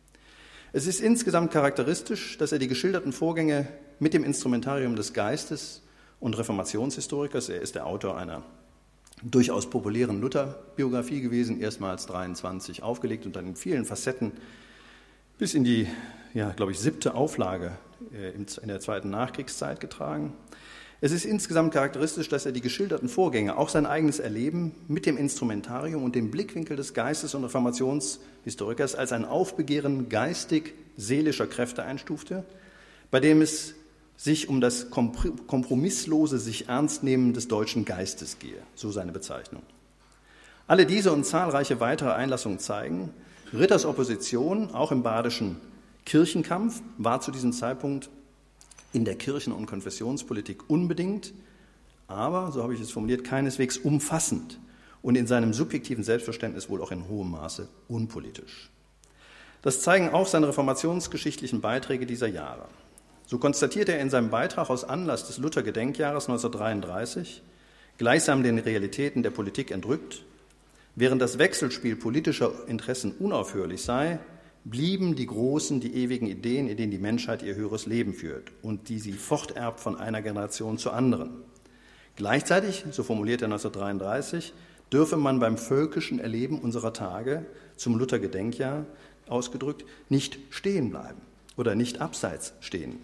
Es ist insgesamt charakteristisch, dass er die geschilderten Vorgänge mit dem Instrumentarium des Geistes und Reformationshistorikers, er ist der Autor einer durchaus populären Luther-Biografie gewesen, erstmals dreiundzwanzig aufgelegt und dann in vielen Facetten bis in die, ja, glaube ich, siebte Auflage in der zweiten Nachkriegszeit getragen. Es ist insgesamt charakteristisch, dass er die geschilderten Vorgänge, auch sein eigenes Erleben mit dem Instrumentarium und dem Blickwinkel des Geistes- und Reformationshistorikers als ein Aufbegehren geistig-seelischer Kräfte einstufte, bei dem es sich um das kompromisslose sich Ernstnehmen des deutschen Geistes gehe, so seine Bezeichnung. Alle diese und zahlreiche weitere Einlassungen zeigen, Ritters Opposition, auch im badischen Kirchenkampf, war zu diesem Zeitpunkt in der Kirchen- und Konfessionspolitik unbedingt, aber, so habe ich es formuliert, keineswegs umfassend und in seinem subjektiven Selbstverständnis wohl auch in hohem Maße unpolitisch. Das zeigen auch seine reformationsgeschichtlichen Beiträge dieser Jahre. So konstatiert er in seinem Beitrag aus Anlass des Luther-Gedenkjahres neunzehnhundertdreiunddreißig, gleichsam den Realitäten der Politik entrückt, während das Wechselspiel politischer Interessen unaufhörlich sei, blieben die großen, die ewigen Ideen, in denen die Menschheit ihr höheres Leben führt und die sie forterbt von einer Generation zur anderen. Gleichzeitig, so formuliert er neunzehnhundertdreiunddreißig, dürfe man beim völkischen Erleben unserer Tage, zum Luther-Gedenkjahr ausgedrückt, nicht stehen bleiben oder nicht abseits stehen.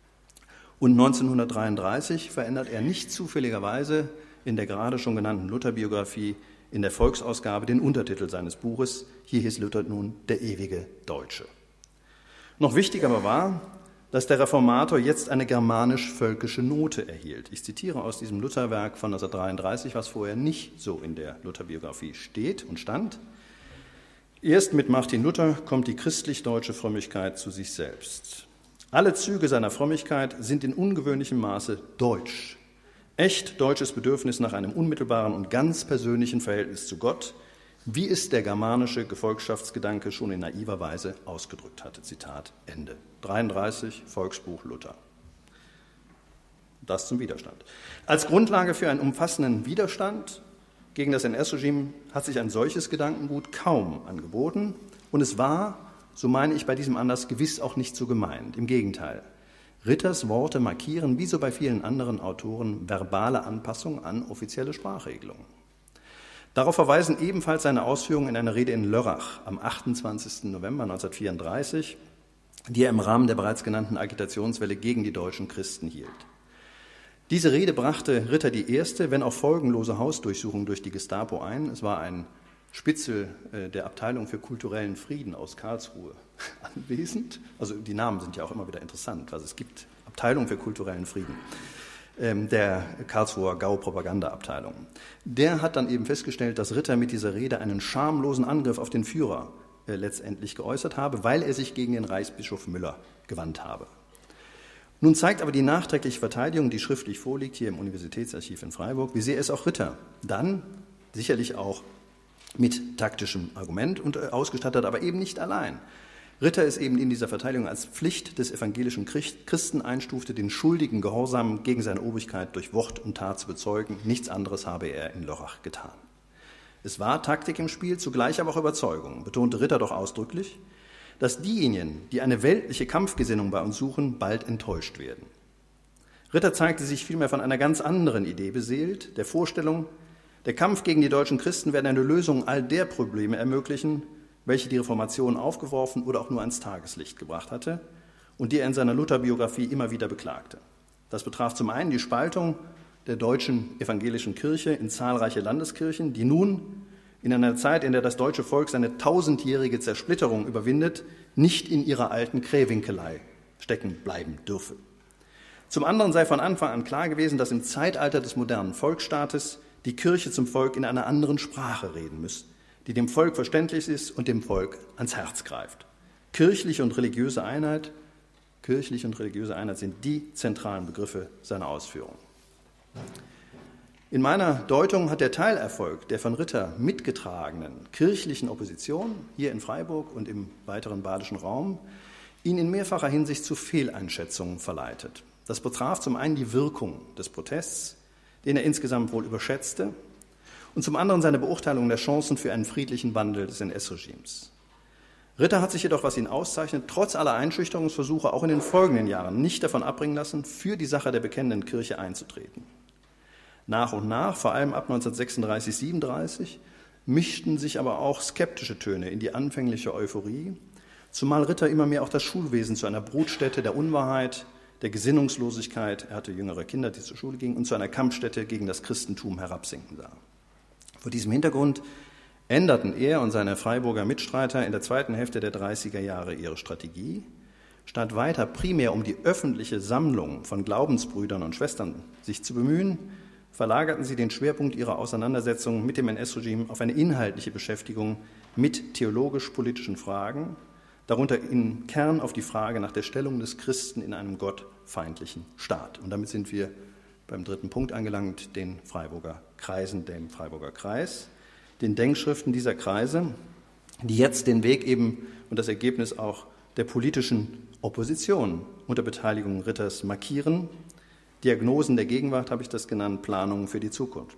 Und neunzehnhundertdreiunddreißig verändert er nicht zufälligerweise in der gerade schon genannten Luther-Biografie in der Volksausgabe den Untertitel seines Buches. Hier hieß Luther nun der ewige Deutsche. Noch wichtiger aber war, dass der Reformator jetzt eine germanisch-völkische Note erhielt. Ich zitiere aus diesem Lutherwerk von neunzehnhundertdreiunddreißig, was vorher nicht so in der Luther-Biografie steht und stand. Erst mit Martin Luther kommt die christlich-deutsche Frömmigkeit zu sich selbst. Alle Züge seiner Frömmigkeit sind in ungewöhnlichem Maße deutsch. Echt deutsches Bedürfnis nach einem unmittelbaren und ganz persönlichen Verhältnis zu Gott, wie es der germanische Gefolgschaftsgedanke schon in naiver Weise ausgedrückt hatte. Zitat Ende. dreiunddreißig, Volksbuch Luther. Das zum Widerstand. Als Grundlage für einen umfassenden Widerstand gegen das N S-Regime hat sich ein solches Gedankengut kaum angeboten und es war, so meine ich, bei diesem Anlass gewiss auch nicht so gemeint. Im Gegenteil. Ritters Worte markieren, wie so bei vielen anderen Autoren, verbale Anpassung an offizielle Sprachregelungen. Darauf verweisen ebenfalls seine Ausführungen in einer Rede in Lörrach am achtundzwanzigsten November neunzehnhundertvierunddreißig, die er im Rahmen der bereits genannten Agitationswelle gegen die deutschen Christen hielt. Diese Rede brachte Ritter die erste, wenn auch folgenlose Hausdurchsuchung durch die Gestapo ein. Es war ein Spitzel der Abteilung für kulturellen Frieden aus Karlsruhe anwesend. Also die Namen sind ja auch immer wieder interessant. Also es gibt Abteilung für kulturellen Frieden, der Karlsruher Gau-Propaganda-Abteilung. Der hat dann eben festgestellt, dass Ritter mit dieser Rede einen schamlosen Angriff auf den Führer letztendlich geäußert habe, weil er sich gegen den Reichsbischof Müller gewandt habe. Nun zeigt aber die nachträgliche Verteidigung, die schriftlich vorliegt, hier im Universitätsarchiv in Freiburg, wie sehr es auch Ritter dann sicherlich auch mit taktischem Argument und ausgestattet, aber eben nicht allein. Ritter ist eben in dieser Verteidigung als Pflicht des evangelischen Christen einstufte, den schuldigen Gehorsam gegen seine Obrigkeit durch Wort und Tat zu bezeugen. Nichts anderes habe er in Lörrach getan. Es war Taktik im Spiel, zugleich aber auch Überzeugung, betonte Ritter doch ausdrücklich, dass diejenigen, die eine weltliche Kampfgesinnung bei uns suchen, bald enttäuscht werden. Ritter zeigte sich vielmehr von einer ganz anderen Idee beseelt, der Vorstellung, der Kampf gegen die deutschen Christen werde eine Lösung all der Probleme ermöglichen, welche die Reformation aufgeworfen oder auch nur ans Tageslicht gebracht hatte und die er in seiner Luther-Biografie immer wieder beklagte. Das betraf zum einen die Spaltung der deutschen evangelischen Kirche in zahlreiche Landeskirchen, die nun in einer Zeit, in der das deutsche Volk seine tausendjährige Zersplitterung überwindet, nicht in ihrer alten Krähwinkelei stecken bleiben dürfe. Zum anderen sei von Anfang an klar gewesen, dass im Zeitalter des modernen Volksstaates die Kirche zum Volk in einer anderen Sprache reden muss, die dem Volk verständlich ist und dem Volk ans Herz greift. Kirchliche und religiöse Einheit, kirchliche und religiöse Einheit sind die zentralen Begriffe seiner Ausführungen. In meiner Deutung hat der Teilerfolg der von Ritter mitgetragenen kirchlichen Opposition hier in Freiburg und im weiteren badischen Raum ihn in mehrfacher Hinsicht zu Fehleinschätzungen verleitet. Das betraf zum einen die Wirkung des Protests, den er insgesamt wohl überschätzte, und zum anderen seine Beurteilung der Chancen für einen friedlichen Wandel des N S-Regimes. Ritter hat sich jedoch, was ihn auszeichnet, trotz aller Einschüchterungsversuche auch in den folgenden Jahren nicht davon abbringen lassen, für die Sache der bekennenden Kirche einzutreten. Nach und nach, vor allem ab neunzehnhundertsechsunddreißig siebenunddreißig, mischten sich aber auch skeptische Töne in die anfängliche Euphorie, zumal Ritter immer mehr auch das Schulwesen zu einer Brutstätte der Unwahrheit, der Gesinnungslosigkeit, er hatte jüngere Kinder, die zur Schule gingen, und zu einer Kampfstätte gegen das Christentum herabsinken sah. Vor diesem Hintergrund änderten er und seine Freiburger Mitstreiter in der zweiten Hälfte der dreißiger Jahre ihre Strategie. Statt weiter primär um die öffentliche Sammlung von Glaubensbrüdern und Schwestern sich zu bemühen, verlagerten sie den Schwerpunkt ihrer Auseinandersetzung mit dem N S-Regime auf eine inhaltliche Beschäftigung mit theologisch-politischen Fragen, darunter im Kern auf die Frage nach der Stellung des Christen in einem gottfeindlichen Staat. Und damit sind wir beim dritten Punkt angelangt, den Freiburger Kreisen, dem Freiburger Kreis, den Denkschriften dieser Kreise, die jetzt den Weg eben und das Ergebnis auch der politischen Opposition unter Beteiligung Ritters markieren. Diagnosen der Gegenwart habe ich das genannt, Planungen für die Zukunft.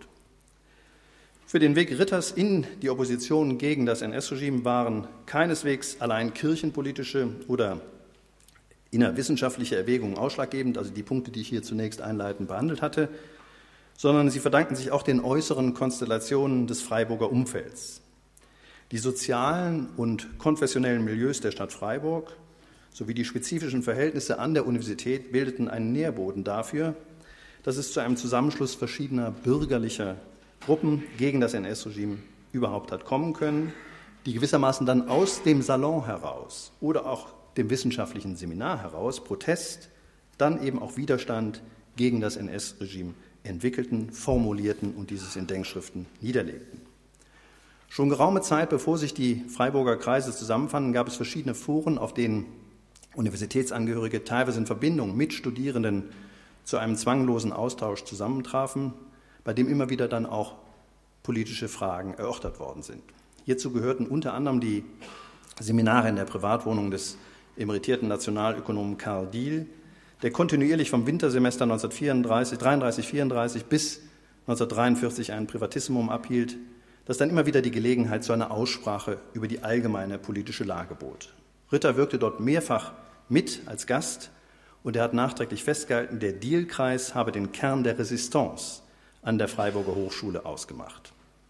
Für den Weg Ritters in die Opposition gegen das N S-Regime waren keineswegs allein kirchenpolitische oder innerwissenschaftliche Erwägungen ausschlaggebend, also die Punkte, die ich hier zunächst einleitend behandelt hatte, sondern sie verdanken sich auch den äußeren Konstellationen des Freiburger Umfelds. Die sozialen und konfessionellen Milieus der Stadt Freiburg sowie die spezifischen Verhältnisse an der Universität bildeten einen Nährboden dafür, dass es zu einem Zusammenschluss verschiedener bürgerlicher Gruppen gegen das N S-Regime überhaupt hat kommen können, die gewissermaßen dann aus dem Salon heraus oder auch dem wissenschaftlichen Seminar heraus Protest, dann eben auch Widerstand gegen das N S-Regime entwickelten, formulierten und dieses in Denkschriften niederlegten. Schon geraume Zeit, bevor sich die Freiburger Kreise zusammenfanden, gab es verschiedene Foren, auf denen Universitätsangehörige teilweise in Verbindung mit Studierenden zu einem zwanglosen Austausch zusammentrafen, bei dem immer wieder dann auch politische Fragen erörtert worden sind. Hierzu gehörten unter anderem die Seminare in der Privatwohnung des emeritierten Nationalökonomen Karl Diehl, der kontinuierlich vom Wintersemester neunzehnhundertdreiunddreißig vierunddreißig bis neunzehnhundertdreiundvierzig ein Privatissimum abhielt, das dann immer wieder die Gelegenheit zu einer Aussprache über die allgemeine politische Lage bot. Ritter wirkte dort mehrfach mit als Gast und er hat nachträglich festgehalten, der Diehl-Kreis habe den Kern der Resistance an der Freiburger Hochschule ausgemacht.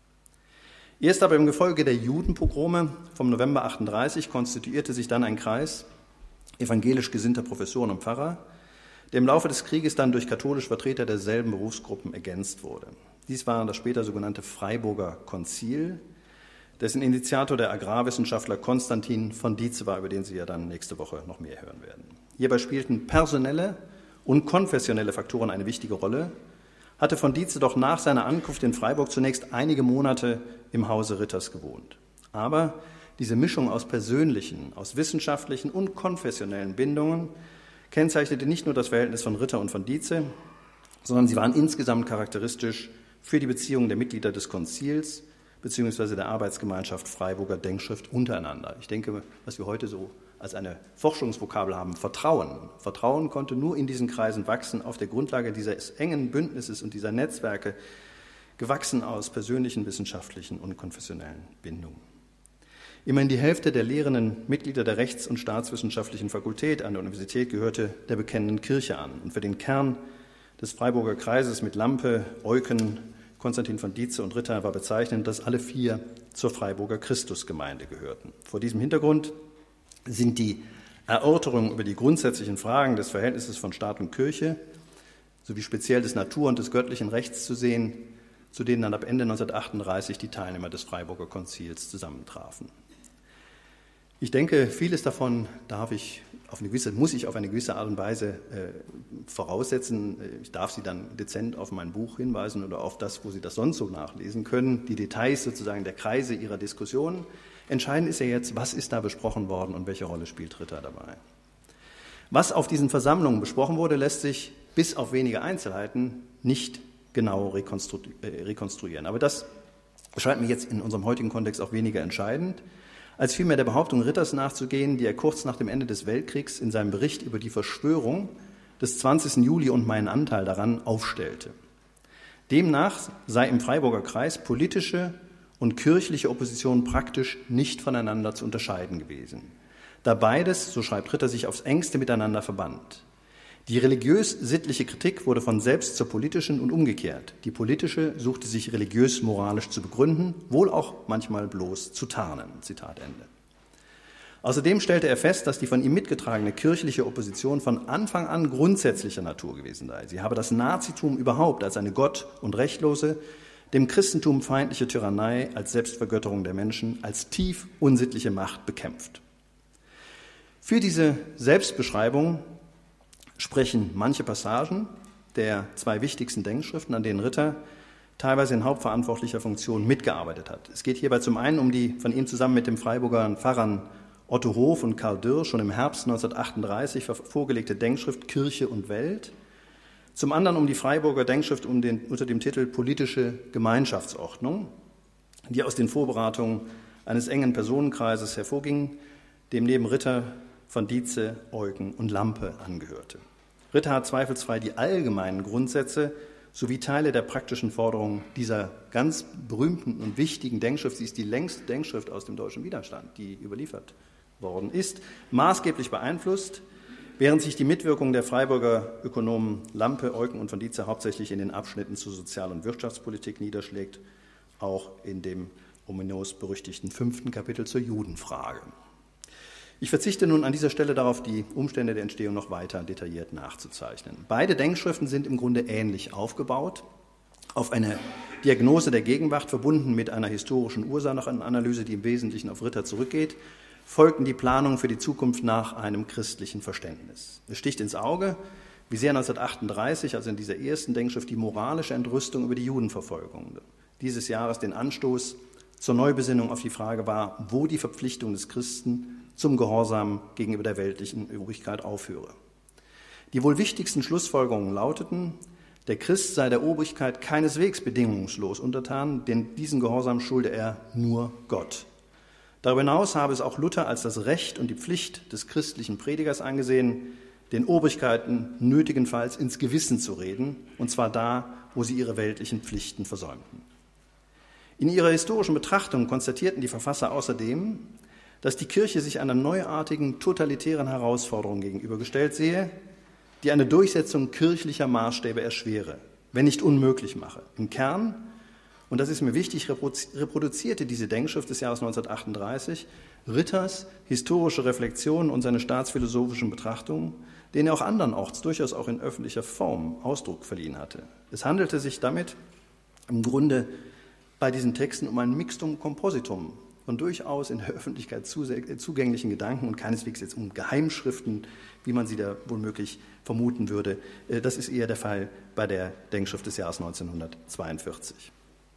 Erst aber im Gefolge der Judenpogrome vom November achtunddreißig konstituierte sich dann ein Kreis evangelisch gesinnter Professoren und Pfarrer, der im Laufe des Krieges dann durch katholische Vertreter derselben Berufsgruppen ergänzt wurde. Dies war das später sogenannte Freiburger Konzil, dessen Initiator der Agrarwissenschaftler Konstantin von Dietze war, über den Sie ja dann nächste Woche noch mehr hören werden. Hierbei spielten personelle und konfessionelle Faktoren eine wichtige Rolle, hatte von Dietze doch nach seiner Ankunft in Freiburg zunächst einige Monate im Hause Ritters gewohnt. Aber diese Mischung aus persönlichen, aus wissenschaftlichen und konfessionellen Bindungen kennzeichnete nicht nur das Verhältnis von Ritter und von Dietze, sondern sie waren insgesamt charakteristisch für die Beziehungen der Mitglieder des Konzils bzw. der Arbeitsgemeinschaft Freiburger Denkschrift untereinander. Ich denke, was wir heute so als eine Forschungsvokabel haben, Vertrauen. Vertrauen konnte nur in diesen Kreisen wachsen, auf der Grundlage dieses engen Bündnisses und dieser Netzwerke, gewachsen aus persönlichen, wissenschaftlichen und konfessionellen Bindungen. Immerhin die Hälfte der lehrenden Mitglieder der Rechts- und Staatswissenschaftlichen Fakultät an der Universität gehörte der bekennenden Kirche an. Und für den Kern des Freiburger Kreises mit Lampe, Eucken, Konstantin von Dietze und Ritter war bezeichnend, dass alle vier zur Freiburger Christusgemeinde gehörten. Vor diesem Hintergrund sind die Erörterungen über die grundsätzlichen Fragen des Verhältnisses von Staat und Kirche sowie speziell des Natur- und des göttlichen Rechts zu sehen, zu denen dann ab Ende neunzehnhundertachtunddreißig die Teilnehmer des Freiburger Konzils zusammentrafen. Ich denke, vieles davon darf ich auf eine gewisse, muss ich auf eine gewisse Art und Weise äh, voraussetzen. Ich darf Sie dann dezent auf mein Buch hinweisen oder auf das, wo Sie das sonst so nachlesen können, die Details sozusagen der Kreise Ihrer Diskussion. Entscheidend ist ja jetzt, was ist da besprochen worden und welche Rolle spielt Ritter dabei. Was auf diesen Versammlungen besprochen wurde, lässt sich bis auf wenige Einzelheiten nicht genau rekonstru- äh, rekonstruieren. Aber das scheint mir jetzt in unserem heutigen Kontext auch weniger entscheidend, als vielmehr der Behauptung Ritters nachzugehen, die er kurz nach dem Ende des Weltkriegs in seinem Bericht über die Verschwörung des zwanzigsten Juli und meinen Anteil daran aufstellte. Demnach sei im Freiburger Kreis politische und kirchliche Opposition praktisch nicht voneinander zu unterscheiden gewesen, da beides, so schreibt Ritter, sich aufs engste miteinander verband. Die religiös-sittliche Kritik wurde von selbst zur politischen und umgekehrt. Die politische suchte sich religiös-moralisch zu begründen, wohl auch manchmal bloß zu tarnen. Zitat Ende. Außerdem stellte er fest, dass die von ihm mitgetragene kirchliche Opposition von Anfang an grundsätzlicher Natur gewesen sei. Sie habe das Nazitum überhaupt als eine gott- und rechtlose, dem Christentum feindliche Tyrannei als Selbstvergötterung der Menschen, als tief unsittliche Macht bekämpft. Für diese Selbstbeschreibung sprechen manche Passagen der zwei wichtigsten Denkschriften, an denen Ritter teilweise in hauptverantwortlicher Funktion mitgearbeitet hat. Es geht hierbei zum einen um die von ihm zusammen mit dem Freiburger Pfarrern Otto Hof und Karl Dürr schon im Herbst neunzehnhundertachtunddreißig vorgelegte Denkschrift Kirche und Welt, zum anderen um die Freiburger Denkschrift um den, unter dem Titel Politische Gemeinschaftsordnung, die aus den Vorberatungen eines engen Personenkreises hervorging, dem neben Ritter von Dietze, Eugen und Lampe angehörte. Ritter hat zweifelsfrei die allgemeinen Grundsätze sowie Teile der praktischen Forderungen dieser ganz berühmten und wichtigen Denkschrift, sie ist die längste Denkschrift aus dem deutschen Widerstand, die überliefert worden ist, maßgeblich beeinflusst, während sich die Mitwirkung der Freiburger Ökonomen Lampe, Eugen und von Dietze hauptsächlich in den Abschnitten zur Sozial- und Wirtschaftspolitik niederschlägt, auch in dem ominös berüchtigten fünften Kapitel zur Judenfrage. Ich verzichte nun an dieser Stelle darauf, die Umstände der Entstehung noch weiter detailliert nachzuzeichnen. Beide Denkschriften sind im Grunde ähnlich aufgebaut, auf eine Diagnose der Gegenwart, verbunden mit einer historischen Ursachenanalyse, die im Wesentlichen auf Ritter zurückgeht, folgten die Planungen für die Zukunft nach einem christlichen Verständnis. Es sticht ins Auge, wie sehr neunzehnhundertachtunddreißig, also in dieser ersten Denkschrift, die moralische Entrüstung über die Judenverfolgung dieses Jahres den Anstoß zur Neubesinnung auf die Frage war, wo die Verpflichtung des Christen zum Gehorsam gegenüber der weltlichen Obrigkeit aufhöre. Die wohl wichtigsten Schlussfolgerungen lauteten, der Christ sei der Obrigkeit keineswegs bedingungslos untertan, denn diesen Gehorsam schulde er nur Gott. Darüber hinaus habe es auch Luther als das Recht und die Pflicht des christlichen Predigers angesehen, den Obrigkeiten nötigenfalls ins Gewissen zu reden, und zwar da, wo sie ihre weltlichen Pflichten versäumten. In ihrer historischen Betrachtung konstatierten die Verfasser außerdem, dass die Kirche sich einer neuartigen, totalitären Herausforderung gegenübergestellt sehe, die eine Durchsetzung kirchlicher Maßstäbe erschwere, wenn nicht unmöglich mache. Im Kern, und das ist mir wichtig, reproduzierte diese Denkschrift des Jahres neunzehnhundertachtunddreißig Ritters historische Reflexionen und seine staatsphilosophischen Betrachtungen, denen er auch andernorts durchaus auch in öffentlicher Form Ausdruck verliehen hatte. Es handelte sich damit im Grunde bei diesen Texten um ein Mixtum Compositum von durchaus in der Öffentlichkeit zugänglichen Gedanken und keineswegs jetzt um Geheimschriften, wie man sie da womöglich vermuten würde. Das ist eher der Fall bei der Denkschrift des Jahres neunzehnhundertzweiundvierzig.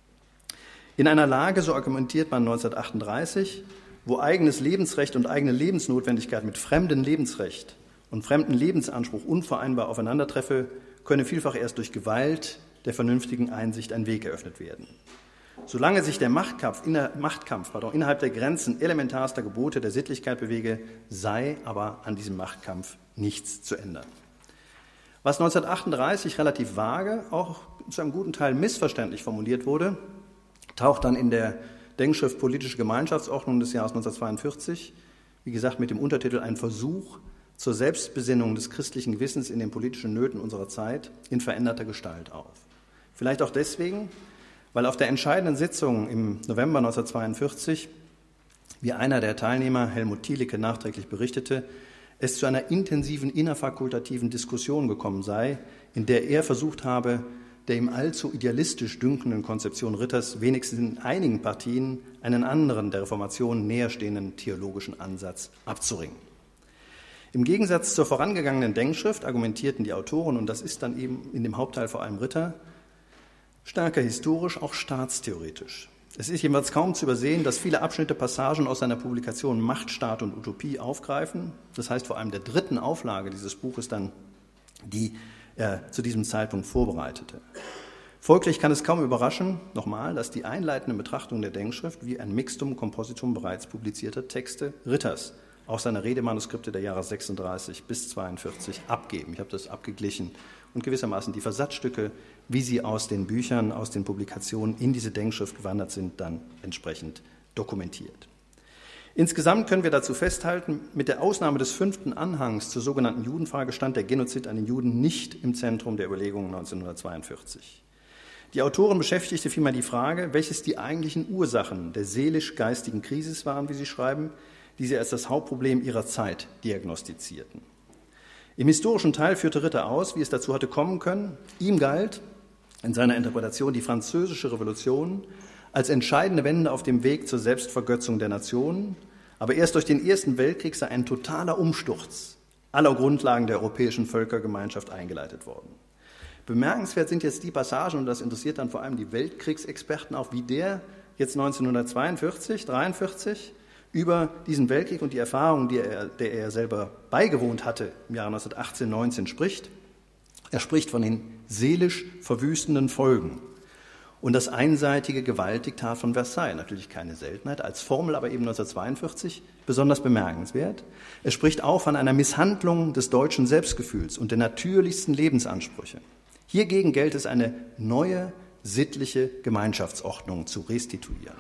In einer Lage, so argumentiert man neunzehnhundertachtunddreißig, wo eigenes Lebensrecht und eigene Lebensnotwendigkeit mit fremdem Lebensrecht und fremdem Lebensanspruch unvereinbar aufeinandertreffe, könne vielfach erst durch Gewalt der vernünftigen Einsicht ein Weg eröffnet werden. Solange sich der Machtkampf, inner, Machtkampf pardon, innerhalb der Grenzen elementarster Gebote der Sittlichkeit bewege, sei aber an diesem Machtkampf nichts zu ändern. Was neunzehnhundertachtunddreißig relativ vage, auch zu einem guten Teil missverständlich formuliert wurde, taucht dann in der Denkschrift Politische Gemeinschaftsordnung des Jahres neunzehnhundertzweiundvierzig, wie gesagt mit dem Untertitel Ein Versuch zur Selbstbesinnung des christlichen Gewissens in den politischen Nöten unserer Zeit, in veränderter Gestalt auf. Vielleicht auch deswegen, weil auf der entscheidenden Sitzung im November neunzehnhundertzweiundvierzig, wie einer der Teilnehmer, Helmut Thielicke, nachträglich berichtete, es zu einer intensiven innerfakultativen Diskussion gekommen sei, in der er versucht habe, der ihm allzu idealistisch dünkenden Konzeption Ritters wenigstens in einigen Partien einen anderen, der Reformation näherstehenden theologischen Ansatz abzuringen. Im Gegensatz zur vorangegangenen Denkschrift argumentierten die Autoren, und das ist dann eben in dem Hauptteil vor allem Ritter, stärker historisch, auch staatstheoretisch. Es ist jedenfalls kaum zu übersehen, dass viele Abschnitte, Passagen aus seiner Publikation Macht, Staat und Utopie aufgreifen. Das heißt vor allem der dritten Auflage dieses Buches dann, die er zu diesem Zeitpunkt vorbereitete. Folglich kann es kaum überraschen, nochmal, dass die einleitende Betrachtung der Denkschrift wie ein Mixtum Compositum bereits publizierter Texte Ritters auch seine Redemanuskripte der Jahre sechsunddreißig bis zweiundvierzig abgeben. Ich habe das abgeglichen und gewissermaßen die Versatzstücke, wie sie aus den Büchern, aus den Publikationen in diese Denkschrift gewandert sind, dann entsprechend dokumentiert. Insgesamt können wir dazu festhalten, mit der Ausnahme des fünften Anhangs zur sogenannten Judenfrage stand der Genozid an den Juden nicht im Zentrum der Überlegungen neunzehnhundertzweiundvierzig. Die Autoren beschäftigte vielmehr die Frage, welches die eigentlichen Ursachen der seelisch-geistigen Krise waren, wie sie schreiben, die sie als das Hauptproblem ihrer Zeit diagnostizierten. Im historischen Teil führte Ritter aus, wie es dazu hatte kommen können. Ihm galt in seiner Interpretation die Französische Revolution als entscheidende Wende auf dem Weg zur Selbstvergötzung der Nationen, aber erst durch den Ersten Weltkrieg sei ein totaler Umsturz aller Grundlagen der europäischen Völkergemeinschaft eingeleitet worden. Bemerkenswert sind jetzt die Passagen, und das interessiert dann vor allem die Weltkriegsexperten auch, wie der jetzt neunzehnhundertzweiundvierzig, dreiundvierzig über diesen Weltkrieg und die Erfahrungen, die er, der er selber beigewohnt hatte, im Jahre neunzehnhundertachtzehn, neunzehn spricht. Er spricht von den seelisch verwüstenden Folgen und das einseitige Gewaltdiktat von Versailles, natürlich keine Seltenheit, als Formel aber eben neunzehnhundertzweiundvierzig besonders bemerkenswert. Er spricht auch von einer Misshandlung des deutschen Selbstgefühls und der natürlichsten Lebensansprüche. Hiergegen gilt es, eine neue sittliche Gemeinschaftsordnung zu restituieren.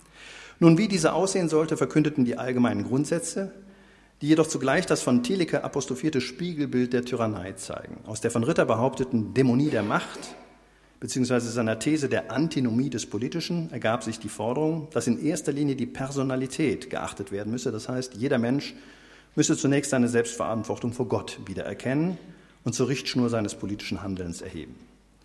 Nun, wie diese aussehen sollte, verkündeten die allgemeinen Grundsätze, die jedoch zugleich das von Thielicke apostrophierte Spiegelbild der Tyrannei zeigen. Aus der von Ritter behaupteten Dämonie der Macht beziehungsweise seiner These der Antinomie des Politischen ergab sich die Forderung, dass in erster Linie die Personalität geachtet werden müsse. Das heißt, jeder Mensch müsse zunächst seine Selbstverantwortung vor Gott wiedererkennen und zur Richtschnur seines politischen Handelns erheben.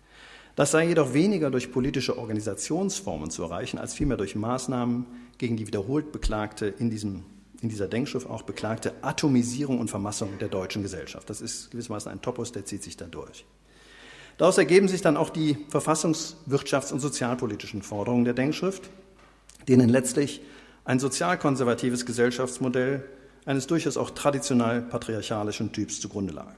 Das sei jedoch weniger durch politische Organisationsformen zu erreichen, als vielmehr durch Maßnahmen gegen die wiederholt beklagte, in, diesem, in dieser Denkschrift auch beklagte Atomisierung und Vermassung der deutschen Gesellschaft. Das ist gewissermaßen ein Topos, der zieht sich da durch. Daraus ergeben sich dann auch die verfassungs-, wirtschafts- und sozialpolitischen Forderungen der Denkschrift, denen letztlich ein sozialkonservatives Gesellschaftsmodell eines durchaus auch traditionell patriarchalischen Typs zugrunde lag.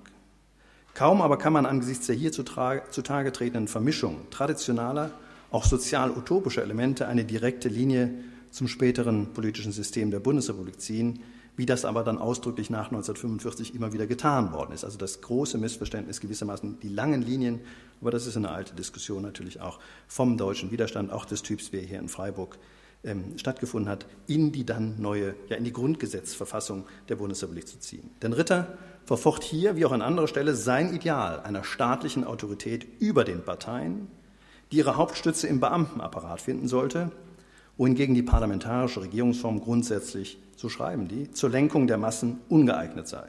Kaum aber kann man angesichts der hier zutage tretenden Vermischung traditioneller, auch sozial-utopischer Elemente eine direkte Linie zum späteren politischen System der Bundesrepublik ziehen, wie das aber dann ausdrücklich nach neunzehnhundertfünfundvierzig immer wieder getan worden ist. Also das große Missverständnis gewissermaßen die langen Linien, aber das ist eine alte Diskussion natürlich auch vom deutschen Widerstand, auch des Typs, wie er hier in Freiburg ähm, stattgefunden hat, in die dann neue, ja in die Grundgesetzverfassung der Bundesrepublik zu ziehen. Denn Ritter verfocht hier, wie auch an anderer Stelle, sein Ideal einer staatlichen Autorität über den Parteien, die ihre Hauptstütze im Beamtenapparat finden sollte, wohingegen die parlamentarische Regierungsform grundsätzlich, so schreiben die, zur Lenkung der Massen ungeeignet sei.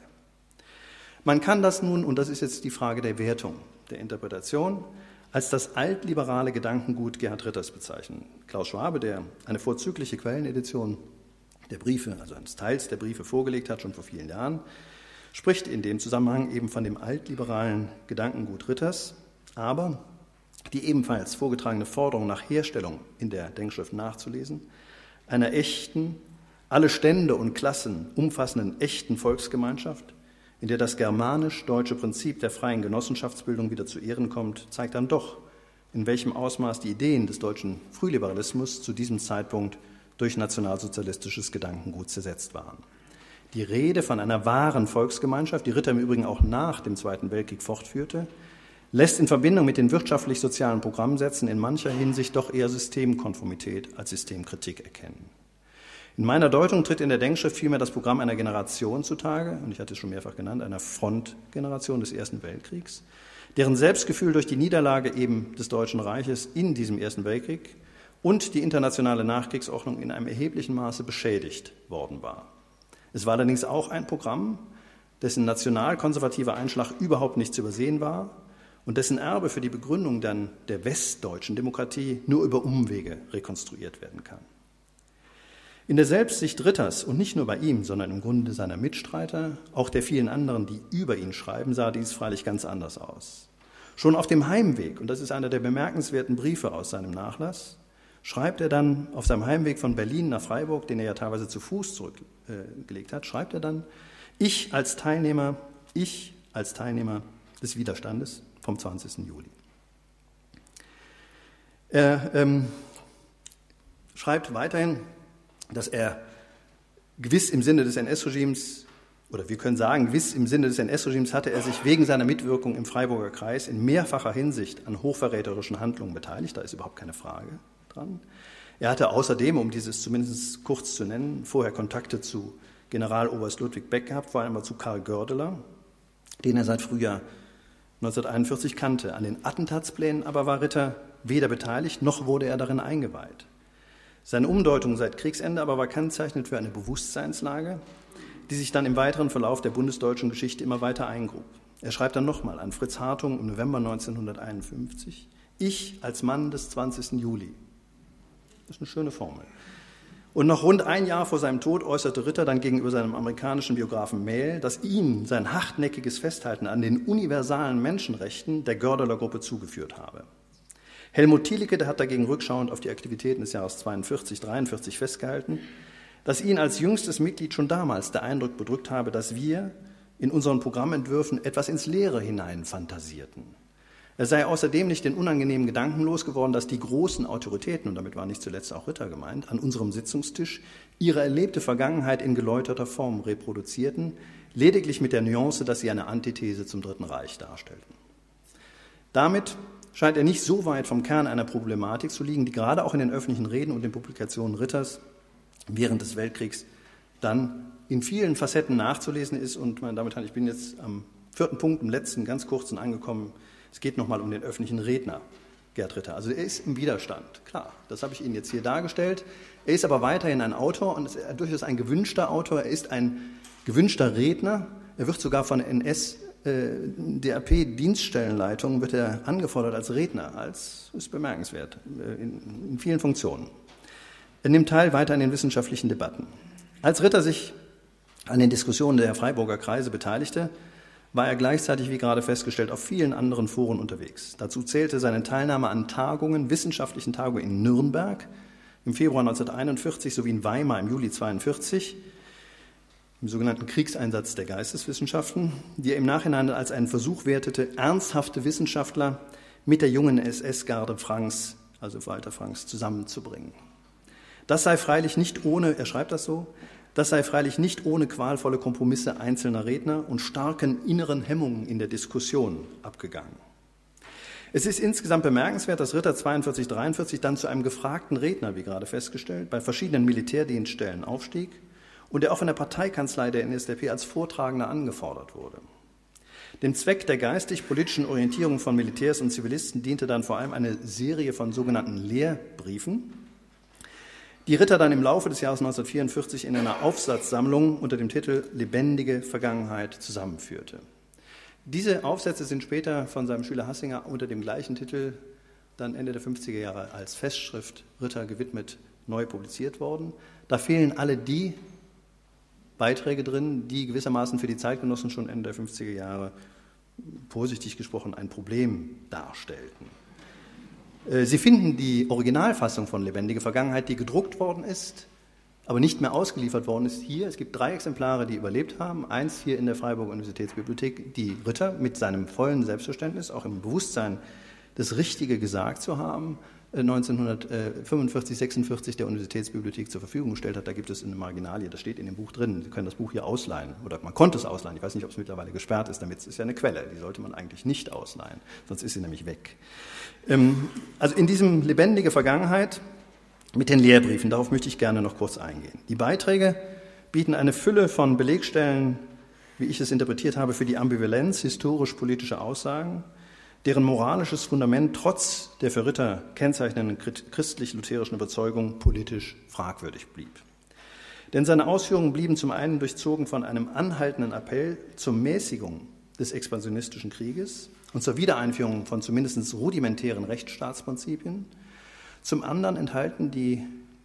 Man kann das nun, und das ist jetzt die Frage der Wertung, der Interpretation, als das altliberale Gedankengut Gerhard Ritters bezeichnen. Klaus Schwabe, der eine vorzügliche Quellenedition der Briefe, also eines Teils der Briefe vorgelegt hat, schon vor vielen Jahren, spricht in dem Zusammenhang eben von dem altliberalen Gedankengut Ritters, aber die ebenfalls vorgetragene Forderung nach Herstellung in der Denkschrift nachzulesen, einer echten, alle Stände und Klassen umfassenden echten Volksgemeinschaft, in der das germanisch-deutsche Prinzip der freien Genossenschaftsbildung wieder zu Ehren kommt, zeigt dann doch, in welchem Ausmaß die Ideen des deutschen Frühliberalismus zu diesem Zeitpunkt durch nationalsozialistisches Gedankengut zersetzt waren. Die Rede von einer wahren Volksgemeinschaft, die Ritter im Übrigen auch nach dem Zweiten Weltkrieg fortführte, lässt in Verbindung mit den wirtschaftlich-sozialen Programmsätzen in mancher Hinsicht doch eher Systemkonformität als Systemkritik erkennen. In meiner Deutung tritt in der Denkschrift vielmehr das Programm einer Generation zutage, und ich hatte es schon mehrfach genannt, einer Frontgeneration des Ersten Weltkriegs, deren Selbstgefühl durch die Niederlage eben des Deutschen Reiches in diesem Ersten Weltkrieg und die internationale Nachkriegsordnung in einem erheblichen Maße beschädigt worden war. Es war allerdings auch ein Programm, dessen nationalkonservativer Einschlag überhaupt nicht zu übersehen war und dessen Erbe für die Begründung dann der westdeutschen Demokratie nur über Umwege rekonstruiert werden kann. In der Selbstsicht Ritters und nicht nur bei ihm, sondern im Grunde seiner Mitstreiter, auch der vielen anderen, die über ihn schreiben, sah dies freilich ganz anders aus. Schon auf dem Heimweg, und das ist einer der bemerkenswerten Briefe aus seinem Nachlass, schreibt er dann auf seinem Heimweg von Berlin nach Freiburg, den er ja teilweise zu Fuß zurückgelegt hat, schreibt er dann, ich als Teilnehmer, ich als Teilnehmer des Widerstandes vom zwanzigsten Juli. Er ähm, schreibt weiterhin, dass er gewiss im Sinne des N S-Regimes, oder wir können sagen, gewiss im Sinne des N S-Regimes hatte er sich wegen seiner Mitwirkung im Freiburger Kreis in mehrfacher Hinsicht an hochverräterischen Handlungen beteiligt, da ist überhaupt keine Frage dran. Er hatte außerdem, um dieses zumindest kurz zu nennen, vorher Kontakte zu Generaloberst Ludwig Beck gehabt, vor allem zu Karl Gördeler, den er seit Frühjahr neunzehnhunderteinundvierzig kannte. An den Attentatsplänen aber war Ritter weder beteiligt, noch wurde er darin eingeweiht. Seine Umdeutung seit Kriegsende aber war kennzeichnend für eine Bewusstseinslage, die sich dann im weiteren Verlauf der bundesdeutschen Geschichte immer weiter eingrub. Er schreibt dann nochmal an Fritz Hartung im November neunzehnhunderteinundfünfzig, ich als Mann des zwanzigsten Juli. Das ist eine schöne Formel. Und noch rund ein Jahr vor seinem Tod äußerte Ritter dann gegenüber seinem amerikanischen Biografen Mähl, dass ihn sein hartnäckiges Festhalten an den universalen Menschenrechten der Gördeler-Gruppe zugeführt habe. Helmut Thielicke hat dagegen rückschauend auf die Aktivitäten des Jahres zweiundvierzig, dreiundvierzig festgehalten, dass ihn als jüngstes Mitglied schon damals der Eindruck bedrückt habe, dass wir in unseren Programmentwürfen etwas ins Leere hinein fantasierten. Er sei außerdem nicht den unangenehmen Gedanken losgeworden, dass die großen Autoritäten, und damit war nicht zuletzt auch Ritter gemeint, an unserem Sitzungstisch ihre erlebte Vergangenheit in geläuterter Form reproduzierten, lediglich mit der Nuance, dass sie eine Antithese zum Dritten Reich darstellten. Damit scheint er nicht so weit vom Kern einer Problematik zu liegen, die gerade auch in den öffentlichen Reden und den Publikationen Ritters während des Weltkriegs dann in vielen Facetten nachzulesen ist. Und meine Damen und Herren, ich bin jetzt am vierten Punkt, im letzten, ganz kurzen angekommen. Es geht nochmal um den öffentlichen Redner, Gerd Ritter. Also er ist im Widerstand, klar, das habe ich Ihnen jetzt hier dargestellt. Er ist aber weiterhin ein Autor und ist durchaus ein gewünschter Autor. Er ist ein gewünschter Redner. Er wird sogar von N S D R P-Dienststellenleitung wird er angefordert als Redner, als ist bemerkenswert, in, in vielen Funktionen. Er nimmt teil weiter an den wissenschaftlichen Debatten. Als Ritter sich an den Diskussionen der Freiburger Kreise beteiligte, war er gleichzeitig, wie gerade festgestellt, auf vielen anderen Foren unterwegs. Dazu zählte seine Teilnahme an Tagungen, wissenschaftlichen Tagungen in Nürnberg im Februar neunzehnhunderteinundvierzig sowie in Weimar im Juli neunzehnhundertzweiundvierzig, im sogenannten Kriegseinsatz der Geisteswissenschaften, die er im Nachhinein als einen Versuch wertete, ernsthafte Wissenschaftler mit der jungen S S-Garde Francks, also Walter Francks, zusammenzubringen. Das sei freilich nicht ohne, er schreibt das so, das sei freilich nicht ohne qualvolle Kompromisse einzelner Redner und starken inneren Hemmungen in der Diskussion abgegangen. Es ist insgesamt bemerkenswert, dass Ritter zweiundvierzig, dreiundvierzig dann zu einem gefragten Redner, wie gerade festgestellt, bei verschiedenen Militärdienststellen aufstieg und er auch von der Parteikanzlei der N S D A P als Vortragender angefordert wurde. Dem Zweck der geistig-politischen Orientierung von Militärs und Zivilisten diente dann vor allem eine Serie von sogenannten Lehrbriefen, die Ritter dann im Laufe des Jahres neunzehnhundertvierundvierzig in einer Aufsatzsammlung unter dem Titel Lebendige Vergangenheit zusammenführte. Diese Aufsätze sind später von seinem Schüler Hassinger unter dem gleichen Titel dann Ende der fünfziger Jahre als Festschrift Ritter gewidmet neu publiziert worden. Da fehlen alle die Beiträge drin, die gewissermaßen für die Zeitgenossen schon Ende der fünfziger Jahre, vorsichtig gesprochen, ein Problem darstellten. Sie finden die Originalfassung von Lebendige Vergangenheit, die gedruckt worden ist, aber nicht mehr ausgeliefert worden ist, hier. Es gibt drei Exemplare, die überlebt haben. Eins hier in der Freiburger Universitätsbibliothek, die Ritter mit seinem vollen Selbstverständnis, auch im Bewusstsein, das Richtige gesagt zu haben, neunzehnhundertfünfundvierzig, sechsundvierzig der Universitätsbibliothek zur Verfügung gestellt hat. Da gibt es eine Marginalie, das steht in dem Buch drin. Sie können das Buch hier ausleihen oder man konnte es ausleihen. Ich weiß nicht, ob es mittlerweile gesperrt ist, damit es ist ja eine Quelle, die sollte man eigentlich nicht ausleihen, sonst ist sie nämlich weg. Also in diesem Lebendige Vergangenheit mit den Lehrbriefen, darauf möchte ich gerne noch kurz eingehen. Die Beiträge bieten eine Fülle von Belegstellen, wie ich es interpretiert habe, für die Ambivalenz historisch-politischer Aussagen, deren moralisches Fundament trotz der für Ritter kennzeichnenden christlich-lutherischen Überzeugung politisch fragwürdig blieb. Denn seine Ausführungen blieben zum einen durchzogen von einem anhaltenden Appell zur Mäßigung des expansionistischen Krieges und zur Wiedereinführung von zumindest rudimentären Rechtsstaatsprinzipien. Zum anderen enthalten die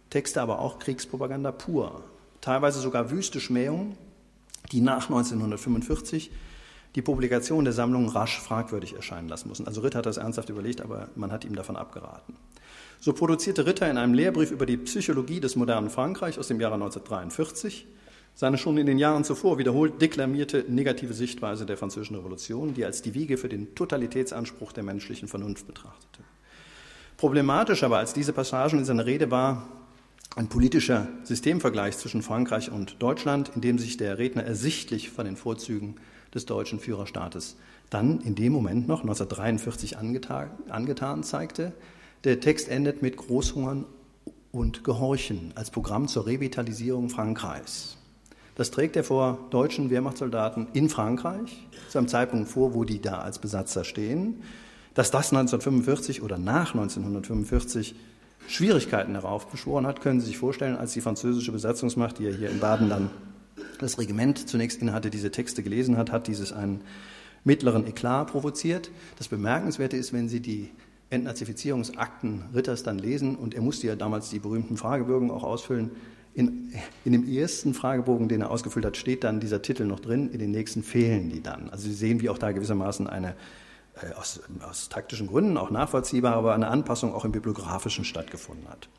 Texte aber auch Kriegspropaganda pur, teilweise sogar wüste Schmähungen, die nach neunzehnhundertfünfundvierzig die Publikation der Sammlung rasch fragwürdig erscheinen lassen mussten. Also Ritter hat das ernsthaft überlegt, aber man hat ihm davon abgeraten. So produzierte Ritter in einem Lehrbrief über die Psychologie des modernen Frankreich aus dem Jahre neunzehnhundertdreiundvierzig seine schon in den Jahren zuvor wiederholt deklamierte negative Sichtweise der Französischen Revolution, die als die Wiege für den Totalitätsanspruch der menschlichen Vernunft betrachtete. Problematisch aber als diese Passagen in seiner Rede war ein politischer Systemvergleich zwischen Frankreich und Deutschland, in dem sich der Redner ersichtlich von den Vorzügen des deutschen Führerstaates dann in dem Moment noch neunzehnhundertdreiundvierzig angetan, angetan zeigte. Der Text endet mit Großhungern und Gehorchen als Programm zur Revitalisierung Frankreichs. Das trägt er vor deutschen Wehrmachtssoldaten in Frankreich, zu einem Zeitpunkt vor, wo die da als Besatzer stehen. Dass das neunzehnhundertfünfundvierzig oder nach neunzehnhundertfünfundvierzig Schwierigkeiten heraufbeschworen hat, können Sie sich vorstellen, als die französische Besatzungsmacht, die ja hier in Baden dann das Regiment zunächst innehatte, diese Texte gelesen hat, hat dieses einen mittleren Eklat provoziert. Das Bemerkenswerte ist, wenn Sie die Entnazifizierungsakten Ritters dann lesen, und er musste ja damals die berühmten Fragebögen auch ausfüllen, in, in dem ersten Fragebogen, den er ausgefüllt hat, steht dann dieser Titel noch drin, in den nächsten fehlen die dann. Also Sie sehen, wie auch da gewissermaßen eine, äh, aus, aus taktischen Gründen auch nachvollziehbar, aber eine Anpassung auch im Bibliografischen stattgefunden hat.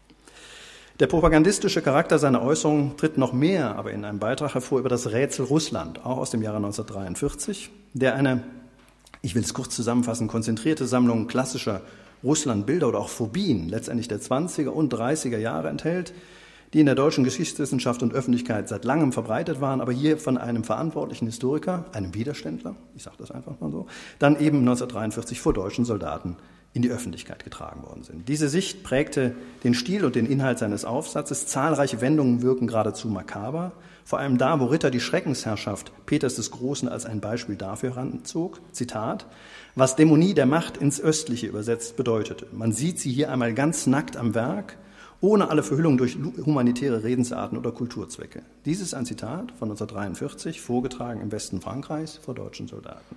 Der propagandistische Charakter seiner Äußerungen tritt noch mehr aber in einem Beitrag hervor über das Rätsel Russland, auch aus dem Jahre neunzehnhundertdreiundvierzig, der eine, ich will es kurz zusammenfassen, konzentrierte Sammlung klassischer Russlandbilder oder auch Phobien, letztendlich der zwanziger und dreißiger Jahre enthält, die in der deutschen Geschichtswissenschaft und Öffentlichkeit seit langem verbreitet waren, aber hier von einem verantwortlichen Historiker, einem Widerständler, ich sage das einfach mal so, dann eben neunzehnhundertdreiundvierzig vor deutschen Soldaten in die Öffentlichkeit getragen worden sind. Diese Sicht prägte den Stil und den Inhalt seines Aufsatzes. Zahlreiche Wendungen wirken geradezu makaber, vor allem da, wo Ritter die Schreckensherrschaft Peters des Großen als ein Beispiel dafür heranzog. Zitat: Was Dämonie der Macht ins Östliche übersetzt bedeutete. Man sieht sie hier einmal ganz nackt am Werk, ohne alle Verhüllung durch humanitäre Redensarten oder Kulturzwecke. Dies ist ein Zitat von neunzehnhundertdreiundvierzig, vorgetragen im Westen Frankreichs vor deutschen Soldaten.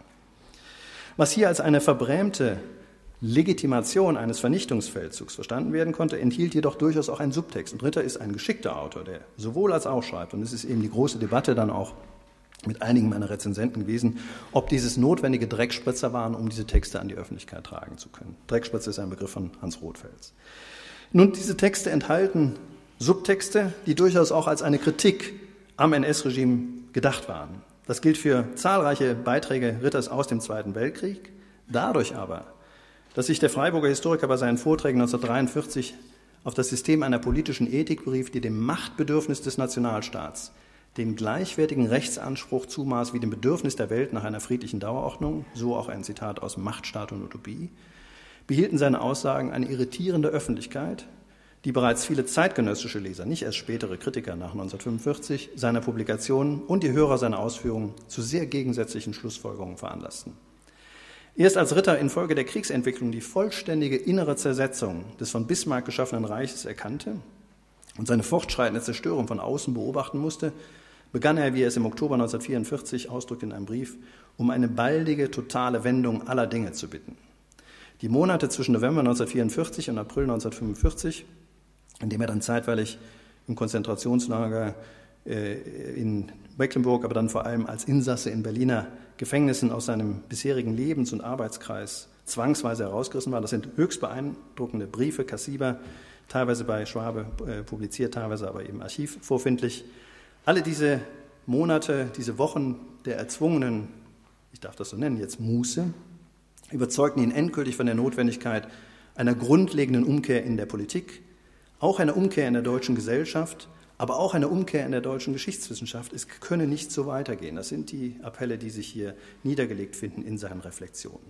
Was hier als eine verbrämte Legitimation eines Vernichtungsfeldzugs verstanden werden konnte, enthielt jedoch durchaus auch einen Subtext. Und Ritter ist ein geschickter Autor, der sowohl als auch schreibt. Und es ist eben die große Debatte dann auch mit einigen meiner Rezensenten gewesen, ob dieses notwendige Dreckspritzer waren, um diese Texte an die Öffentlichkeit tragen zu können. Dreckspritzer ist ein Begriff von Hans Rothfels. Nun, diese Texte enthalten Subtexte, die durchaus auch als eine Kritik am N S-Regime gedacht waren. Das gilt für zahlreiche Beiträge Ritters aus dem Zweiten Weltkrieg. Dadurch aber, dass sich der Freiburger Historiker bei seinen Vorträgen neunzehnhundertdreiundvierzig auf das System einer politischen Ethik berief, die dem Machtbedürfnis des Nationalstaats den gleichwertigen Rechtsanspruch zumaß wie dem Bedürfnis der Welt nach einer friedlichen Dauerordnung, so auch ein Zitat aus Machtstaat und Utopie, behielten seine Aussagen eine irritierende Öffentlichkeit, die bereits viele zeitgenössische Leser, nicht erst spätere Kritiker nach neunzehnhundertfünfundvierzig, seiner Publikationen und die Hörer seiner Ausführungen zu sehr gegensätzlichen Schlussfolgerungen veranlassten. Erst als Ritter infolge der Kriegsentwicklung die vollständige innere Zersetzung des von Bismarck geschaffenen Reiches erkannte und seine fortschreitende Zerstörung von außen beobachten musste, begann er, wie er es im Oktober neunzehnhundertvierundvierzig ausdrückt in einem Brief, um eine baldige, totale Wendung aller Dinge zu bitten. Die Monate zwischen November neunzehnhundertvierundvierzig und April neunzehnhundertfünfundvierzig, in dem er dann zeitweilig im Konzentrationslager äh, in Mecklenburg, aber dann vor allem als Insasse in Berliner Gefängnissen aus seinem bisherigen Lebens- und Arbeitskreis zwangsweise herausgerissen war. Das sind höchst beeindruckende Briefe, Kassiber, teilweise bei Schwabe äh, publiziert, teilweise aber eben Archiv vorfindlich. Alle diese Monate, diese Wochen der erzwungenen, ich darf das so nennen, jetzt Muße, überzeugten ihn endgültig von der Notwendigkeit einer grundlegenden Umkehr in der Politik, auch einer Umkehr in der deutschen Gesellschaft, aber auch eine Umkehr in der deutschen Geschichtswissenschaft. Es könne nicht so weitergehen. Das sind die Appelle, die sich hier niedergelegt finden in seinen Reflexionen.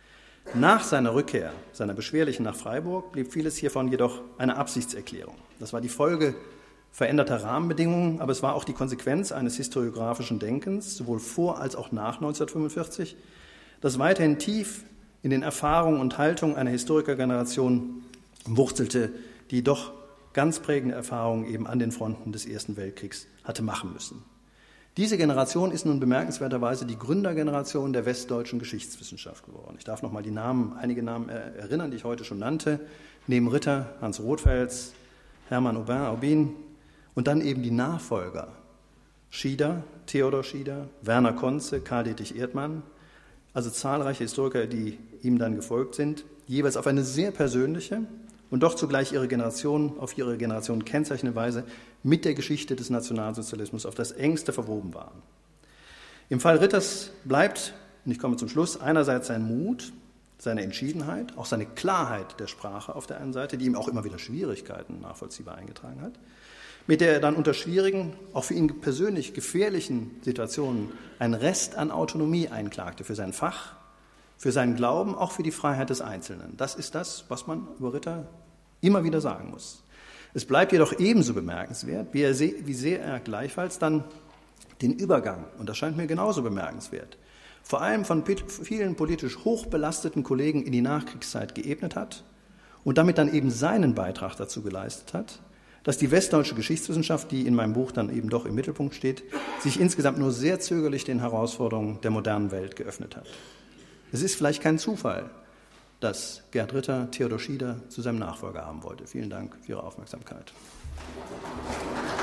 Nach seiner Rückkehr, seiner beschwerlichen nach Freiburg, blieb vieles hiervon jedoch eine Absichtserklärung. Das war die Folge veränderter Rahmenbedingungen, aber es war auch die Konsequenz eines historiografischen Denkens, sowohl vor als auch nach neunzehnhundertfünfundvierzig, das weiterhin tief in den Erfahrungen und Haltungen einer Historikergeneration wurzelte, die doch ganz prägende Erfahrungen eben an den Fronten des Ersten Weltkriegs hatte machen müssen. Diese Generation ist nun bemerkenswerterweise die Gründergeneration der westdeutschen Geschichtswissenschaft geworden. Ich darf noch mal die Namen, einige Namen erinnern, die ich heute schon nannte. Neben Ritter, Hans Rothfels, Hermann Aubin, Aubin und dann eben die Nachfolger, Schieder, Theodor Schieder, Werner Conze, Karl Dietrich Erdmann, also zahlreiche Historiker, die ihm dann gefolgt sind, jeweils auf eine sehr persönliche und doch zugleich ihre Generation, auf ihre Generation kennzeichnende Weise mit der Geschichte des Nationalsozialismus auf das Engste verwoben waren. Im Fall Ritters bleibt, und ich komme zum Schluss, einerseits sein Mut, seine Entschiedenheit, auch seine Klarheit der Sprache auf der einen Seite, die ihm auch immer wieder Schwierigkeiten nachvollziehbar eingetragen hat, mit der er dann unter schwierigen, auch für ihn persönlich gefährlichen Situationen einen Rest an Autonomie einklagte für sein Fach, für seinen Glauben, auch für die Freiheit des Einzelnen. Das ist das, was man über Ritter immer wieder sagen muss. Es bleibt jedoch ebenso bemerkenswert, wie, er, wie sehr er gleichfalls dann den Übergang, und das scheint mir genauso bemerkenswert, vor allem von vielen politisch hochbelasteten Kollegen in die Nachkriegszeit geebnet hat und damit dann eben seinen Beitrag dazu geleistet hat, dass die westdeutsche Geschichtswissenschaft, die in meinem Buch dann eben doch im Mittelpunkt steht, sich insgesamt nur sehr zögerlich den Herausforderungen der modernen Welt geöffnet hat. Es ist vielleicht kein Zufall, dass Gerd Ritter Theodor Schieder zu seinem Nachfolger haben wollte. Vielen Dank für Ihre Aufmerksamkeit.